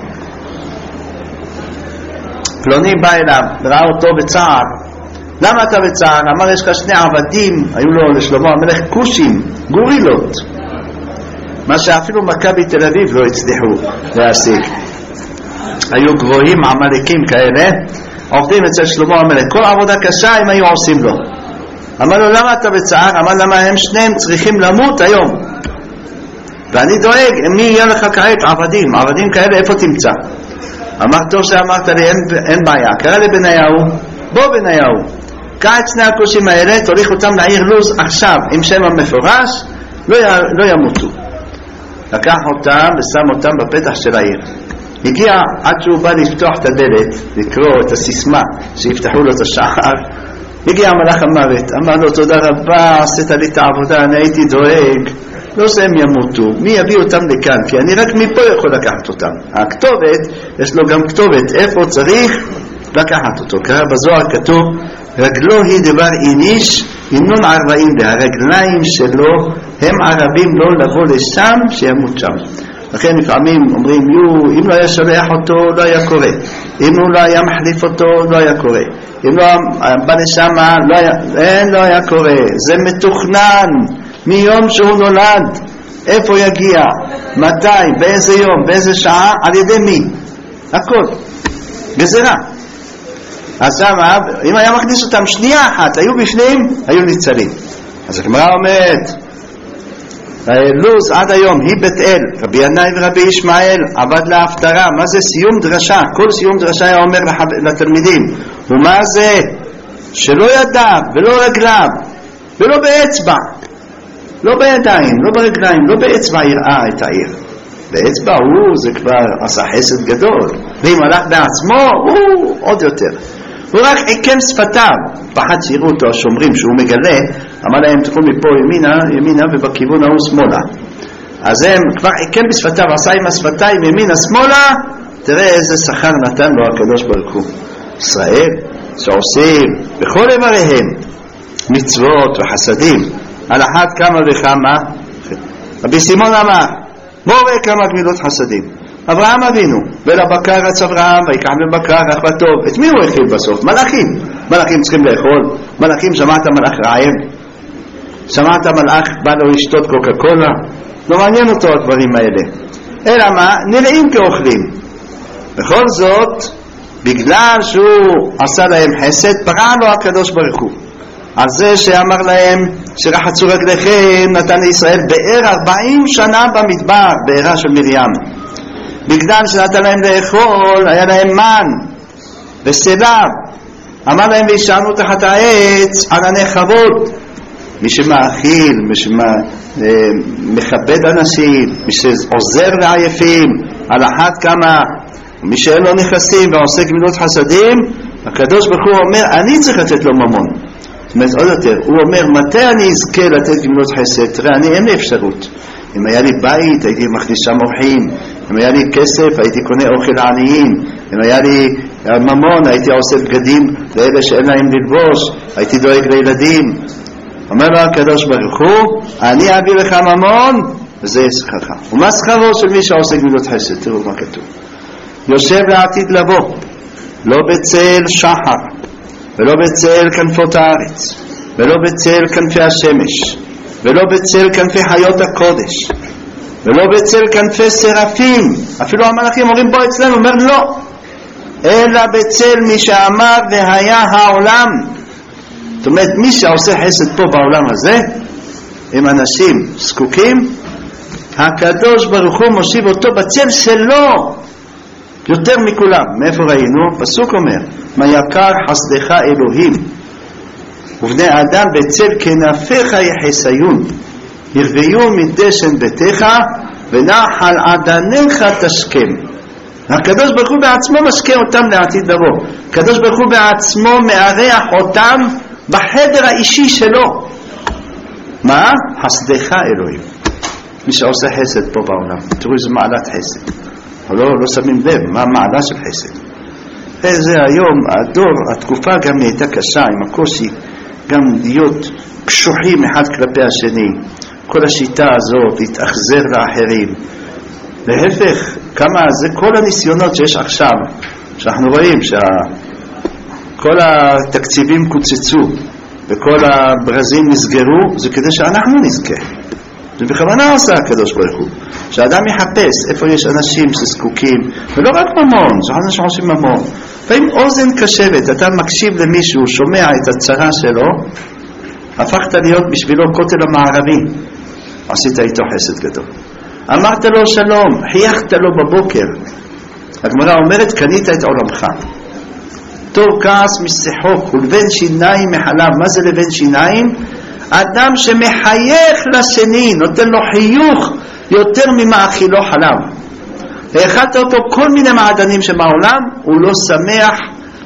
פלוני בא אליו, וראה אותו בצער. למה אתה בצער? אמר, יש לך שני עבדים, היו לו לשלמה המלך קושים, גורילות. מה שאפילו מכבי תל אביב לא הצליחו להשיג. היו גבוהים, עמלקים כאלה, עובדים אצל שלמה המלך. כל עבודה קשה הם היו עושים לו. אמר לו, למה אתה בצער? אמר, למה הם שניהם צריכים למות היום? ואני דואג, מי יהיה לך כעת עבדים? עבדים כאלה, איפה תמצא? אמר, טוב שאמרת לי, אין, אין בעיה. קרא לבניהו, בוא בניהו, קח את שני הקושים האלה, תוליך אותם לעיר לוז עכשיו, עם שם המפורש, לא, י, לא ימותו. לקח אותם ושם אותם בפתח של העיר. הגיע עד שהוא בא לפתוח את הדלת, לקרוא את הסיסמה, שיפתחו לו את השער, הגיע מלאך המוות, אמר לו תודה רבה, עשית לי את העבודה, אני הייתי דואג, לא שהם ימותו, מי יביא אותם לכאן, כי אני רק מפה יכול לקחת אותם. הכתובת, יש לו גם כתובת, איפה צריך לקחת אותו. קרא בזוהר כתוב, רגלו היא דבר איניש, אינון ארבעים, והרגליים שלו הם ערבים לא לבוא לשם, שימות שם. לכן לפעמים אומרים, יו, אם לא היה שולח אותו, לא היה קורה. אם הוא לא היה מחליף אותו, לא היה קורה. אם לא בא לשם, לא היה, אין, לא היה קורה. זה מתוכנן מיום שהוא נולד. איפה יגיע? מתי? באיזה יום? באיזה שעה? על ידי מי? הכל. גזרה. אז שמה, אם היה מכניס אותם שנייה אחת, היו בפנים, היו ניצלים. אז הגמרא אומרת, לוז עד היום, היא בית אל, רבי ינאי ורבי ישמעאל, עבד להפטרה. מה זה סיום דרשה? כל סיום דרשה היה אומר לתלמידים, ומה זה? שלא ידיו ולא רגליו ולא באצבע, לא בידיים, לא ברגליים, לא באצבע יראה את העיר. באצבע הוא, זה כבר עשה חסד גדול, ואם הלך בעצמו, הוא עוד יותר. הוא רק עיקם שפתיו, פחד שיראו אותו השומרים שהוא מגלה, אמר להם תקום מפה ימינה, ימינה ובכיוון ההוא שמאלה. אז הם כבר עיקם בשפתיו, עשה עם השפתיים ימינה שמאלה, תראה איזה שכר נתן לו הקדוש ברוך הוא. ישראל שעושים בכל איבריהם מצוות וחסדים, על אחת כמה וכמה. רבי סימון אמר, מורה כמה גמילות חסדים. אברהם אבינו, ולבקר רץ אברהם, ויקח בבקר אך בטוב. את מי הוא הכיל בסוף? מלאכים. מלאכים צריכים לאכול. מלאכים, שמעת מלאך רעב? שמעת מלאך בא לו לשתות קוקה קולה? לא מעניין אותו הדברים האלה. אלא מה? נראים כאוכלים. בכל זאת, בגלל שהוא עשה להם חסד, פרע לו הקדוש ברוך הוא. על זה שאמר להם שרחצו רגליכם, נתן לישראל באר ארבעים שנה במדבר, בארה של מרים. בגלל שנתן להם לאכול, היה להם מן וסלב. אמר להם וישענו תחת העץ ענני כבוד. מי שמאכיל, מי שמכבד אנשים, מי שעוזר לעייפים, על אחת כמה, מי שאין לו נכסים ועושה גמילות חסדים, הקדוש ברוך הוא אומר, אני צריך לתת לו ממון. זאת אומרת, עוד יותר, הוא אומר, מתי אני אזכה לתת גמילות חסד? תראה, אני אין לי אפשרות. אם היה לי בית, הייתי מכניס שם אורחים. אם היה לי כסף, הייתי קונה אוכל לעניים. אם היה לי ממון, הייתי עושה בגדים לאלה שאין להם ללבוש. הייתי דואג לילדים. אומר לו הקדוש ברוך הוא, אני אביא לך ממון, וזה שכרך. ומה שכרו של מי שעושה גמילות חסד? תראו מה כתוב. יושב לעתיד לבוא, לא בצל שחר, ולא בצל כנפות הארץ, ולא בצל כנפי השמש, ולא בצל כנפי חיות הקודש, ולא בצל כנפי סרפים. אפילו המלאכים אומרים בוא אצלנו, אומר לא, אלא בצל מי שאמר והיה העולם. זאת אומרת, מי שעושה חסד פה בעולם הזה, עם אנשים זקוקים, הקדוש ברוך הוא מושיב אותו בצל שלו יותר מכולם. מאיפה ראינו? פסוק אומר, מה יקר חסדך אלוהים, ובני אדם בצל כנפיך יחסיון, ירוויו מדשן ביתך ונחל עדניך תשכם. הקדוש ברוך הוא בעצמו משקה אותם לעתיד לבוא. הקדוש ברוך הוא בעצמו מארח אותם בחדר האישי שלו. מה? חסדך אלוהים. מי שעושה חסד פה בעולם, תראו איזה מעלת חסד. לא, לא שמים לב מה המעלה של חסד. זה היום, הדור, התקופה גם הייתה קשה עם הקושי, גם להיות קשוחים אחד כלפי השני. כל השיטה הזאת להתאכזר לאחרים. להפך, כמה זה כל הניסיונות שיש עכשיו, שאנחנו רואים שכל התקציבים קוצצו וכל הברזים נסגרו, זה כדי שאנחנו נזכה. זה בכוונה עושה הקדוש ברוך הוא, שהאדם יחפש איפה יש אנשים שזקוקים, ולא רק ממון, זה אנשים שעושים ממון. ואם אוזן קשבת, אתה מקשיב למישהו, שומע את הצרה שלו, הפכת להיות בשבילו כותל המערבי, עשית איתו חסד גדול. אמרת לו שלום, חייכת לו בבוקר. הגמרא אומרת, קנית את עולמך. טוב כעס משחוק, ולבן שיניים מחלב. מה זה לבן שיניים? אדם שמחייך לשני, נותן לו חיוך יותר ממאכילו חלב. והאכלת אותו כל מיני מעדנים שבעולם, הוא לא שמח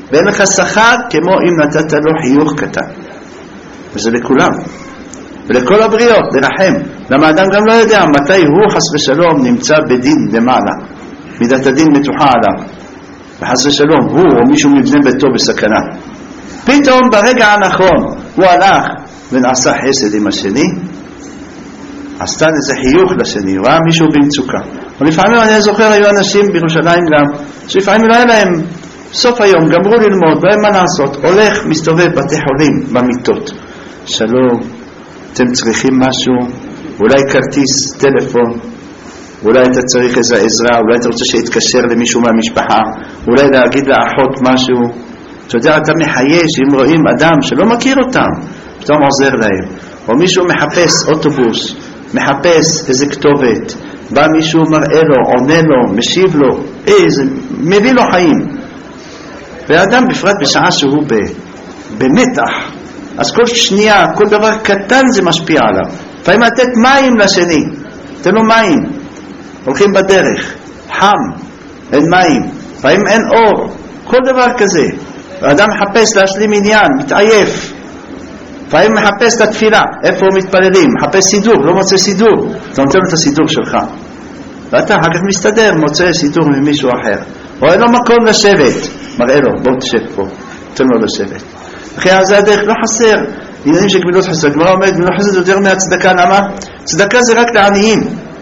ואין לך שכר כמו אם נתת לו חיוך קטן. וזה לכולם, ולכל הבריות, לרחם. למה אדם גם לא יודע מתי הוא חס ושלום נמצא בדין למעלה, מידת הדין מתוחה עליו, וחס ושלום הוא או מישהו מבני ביתו בסכנה. פתאום ברגע הנכון הוא הלך ונעשה חסד עם השני, עשתה איזה חיוך לשני, ראה מישהו במצוקה. ולפעמים אני זוכר, היו אנשים בירושלים גם שלפעמים לא היה להם סוף היום, גמרו ללמוד, לא היה מה לעשות, הולך מסתובב בתי חולים במיטות, שלום, אתם צריכים משהו, אולי כרטיס טלפון, אולי אתה צריך איזו עזרה, אולי אתה רוצה שיתקשר למישהו מהמשפחה, אולי להגיד לאחות משהו. אתה יודע, אתה מחייש אם רואים אדם שלא מכיר אותם, פתאום עוזר להם. או מישהו מחפש אוטובוס, מחפש איזה כתובת, בא מישהו מראה לו, עונה לו, משיב לו, איזה, מביא לו חיים. ואדם בפרט בשעה שהוא במתח, אז כל שנייה, כל דבר קטן זה משפיע עליו. לפעמים לתת מים לשני, תן לו מים, הולכים בדרך, חם, אין מים, לפעמים אין אור, כל דבר כזה. האדם מחפש להשלים עניין, מתעייף, לפעמים מחפש את התפילה, איפה מתפללים, מחפש סידור, לא מוצא סידור, אתה נותן לו את הסידור שלך, ואתה אחר כך מסתדר, מוצא סידור ממישהו אחר, או אין לו מקום לשבת, מראה לו, בוא תשב פה, תן לו לשבת. אחרי זה הדרך לא חסר, עניינים של גמילות חסד. גמרא אומרת, גמילות חסד יותר מהצדקה. למה? צדקה זה רק לעניים,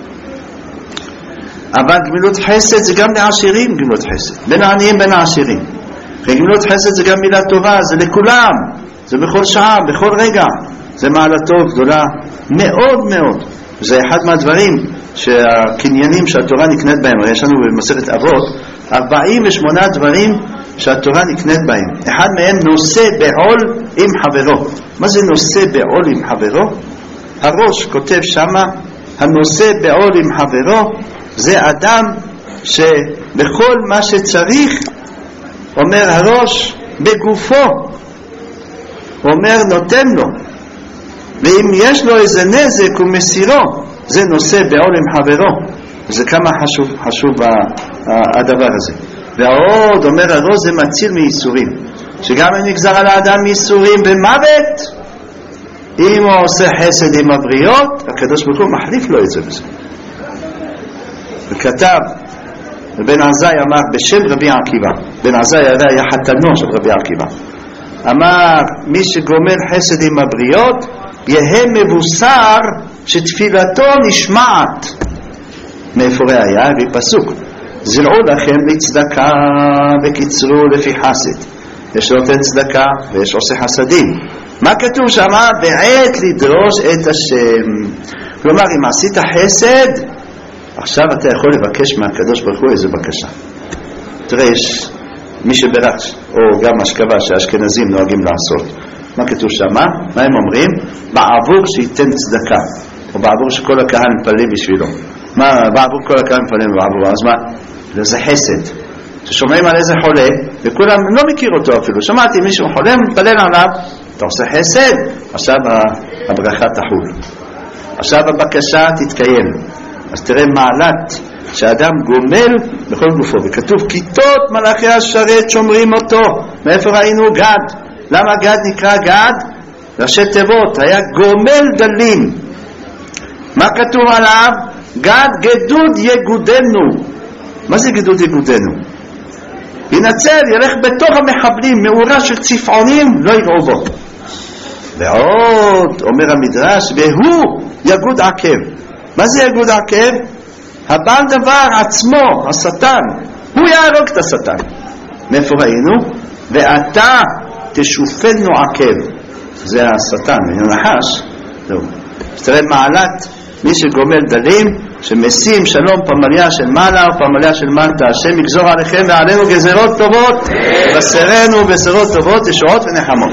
אבל גמילות חסד זה גם לעשירים. גמילות חסד בין העניים בין העשירים. גמילות חסד זה גם מילה טובה, זה לכולם, זה בכל שעה, בכל רגע, זה מעלתו גדולה מאוד מאוד. זה אחד מהדברים שהקניינים שהתורה נקנית בהם. יש לנו במסכת אבות ארבעים ושמונה דברים שהתורה נקנית בהם. אחד מהם נושא בעול עם חברו. מה זה נושא בעול עם חברו? הראש כותב שמה, הנושא בעול עם חברו זה אדם שבכל מה שצריך, אומר הראש, בגופו, אומר נותן לו, ואם יש לו איזה נזק הוא מסירו. זה נושא בעול עם חברו. זה כמה חשוב, חשוב הדבר הזה. ועוד אומר הראש, זה מציל מייסורים, שגם אם נגזר על האדם מייסורים ומוות, אם הוא עושה חסד עם הבריות, הקדוש ברוך הוא מחליף לו את זה בזה. וכתב בן עזאי אמר בשם רבי עקיבא, בן עזאי היה חתנו של רבי עקיבא, אמר מי שגומל חסד עם הבריות יהיה מבוסר שתפילתו נשמעת. מאיפה היה? בפסוק זרעו לכם לצדקה וקיצרו לפי חסד. יש נותן צדקה ויש עושה חסדים. מה כתוב שם? בעת לדרוש את השם. כלומר, אם עשית חסד, עכשיו אתה יכול לבקש מהקדוש ברוך הוא איזו בקשה. תראה, יש מי שברש, או גם השכבה שהאשכנזים נוהגים לעשות. מה כתוב שם? מה הם אומרים? בעבור שייתן צדקה, או בעבור שכל הקהל מתפלל בשבילו. מה, בעבור כל הקהל מתפלל בעבור? אז מה? זה חסד. ששומעים על איזה חולה, וכולם לא מכיר אותו אפילו. שמעתי מישהו חולה, מתפלל עליו, אתה עושה חסד, עכשיו הברכה תחול. עכשיו הבקשה תתקיים. אז תראה מעלת שאדם גומל בכל גופו, וכתוב כיתות מלאכי השרת שומרים אותו. מאיפה ראינו? גד. למה גד נקרא גד? ראשי תיבות, היה גומל דלים. מה כתוב עליו? גד גדוד יגודנו. מה זה גדוד יגודנו? ינצל, ילך בתוך המחבלים, מאורה של צפעונים, לא יראו בו. ועוד אומר המדרש, והוא יגוד עקב. מה זה יגוד עקב? הבעל דבר עצמו, השטן, הוא יהרוג את השטן. מאיפה ראינו? ואתה תשופנו עקב. זה השטן, ונחש. תראה מעלת מי שגומל דלים, שמשים שלום פמליה של מעלה ופמליה של מטה. השם יגזור עליכם ועלינו גזרות טובות, בשרנו בשורות טובות, ישועות ונחמות.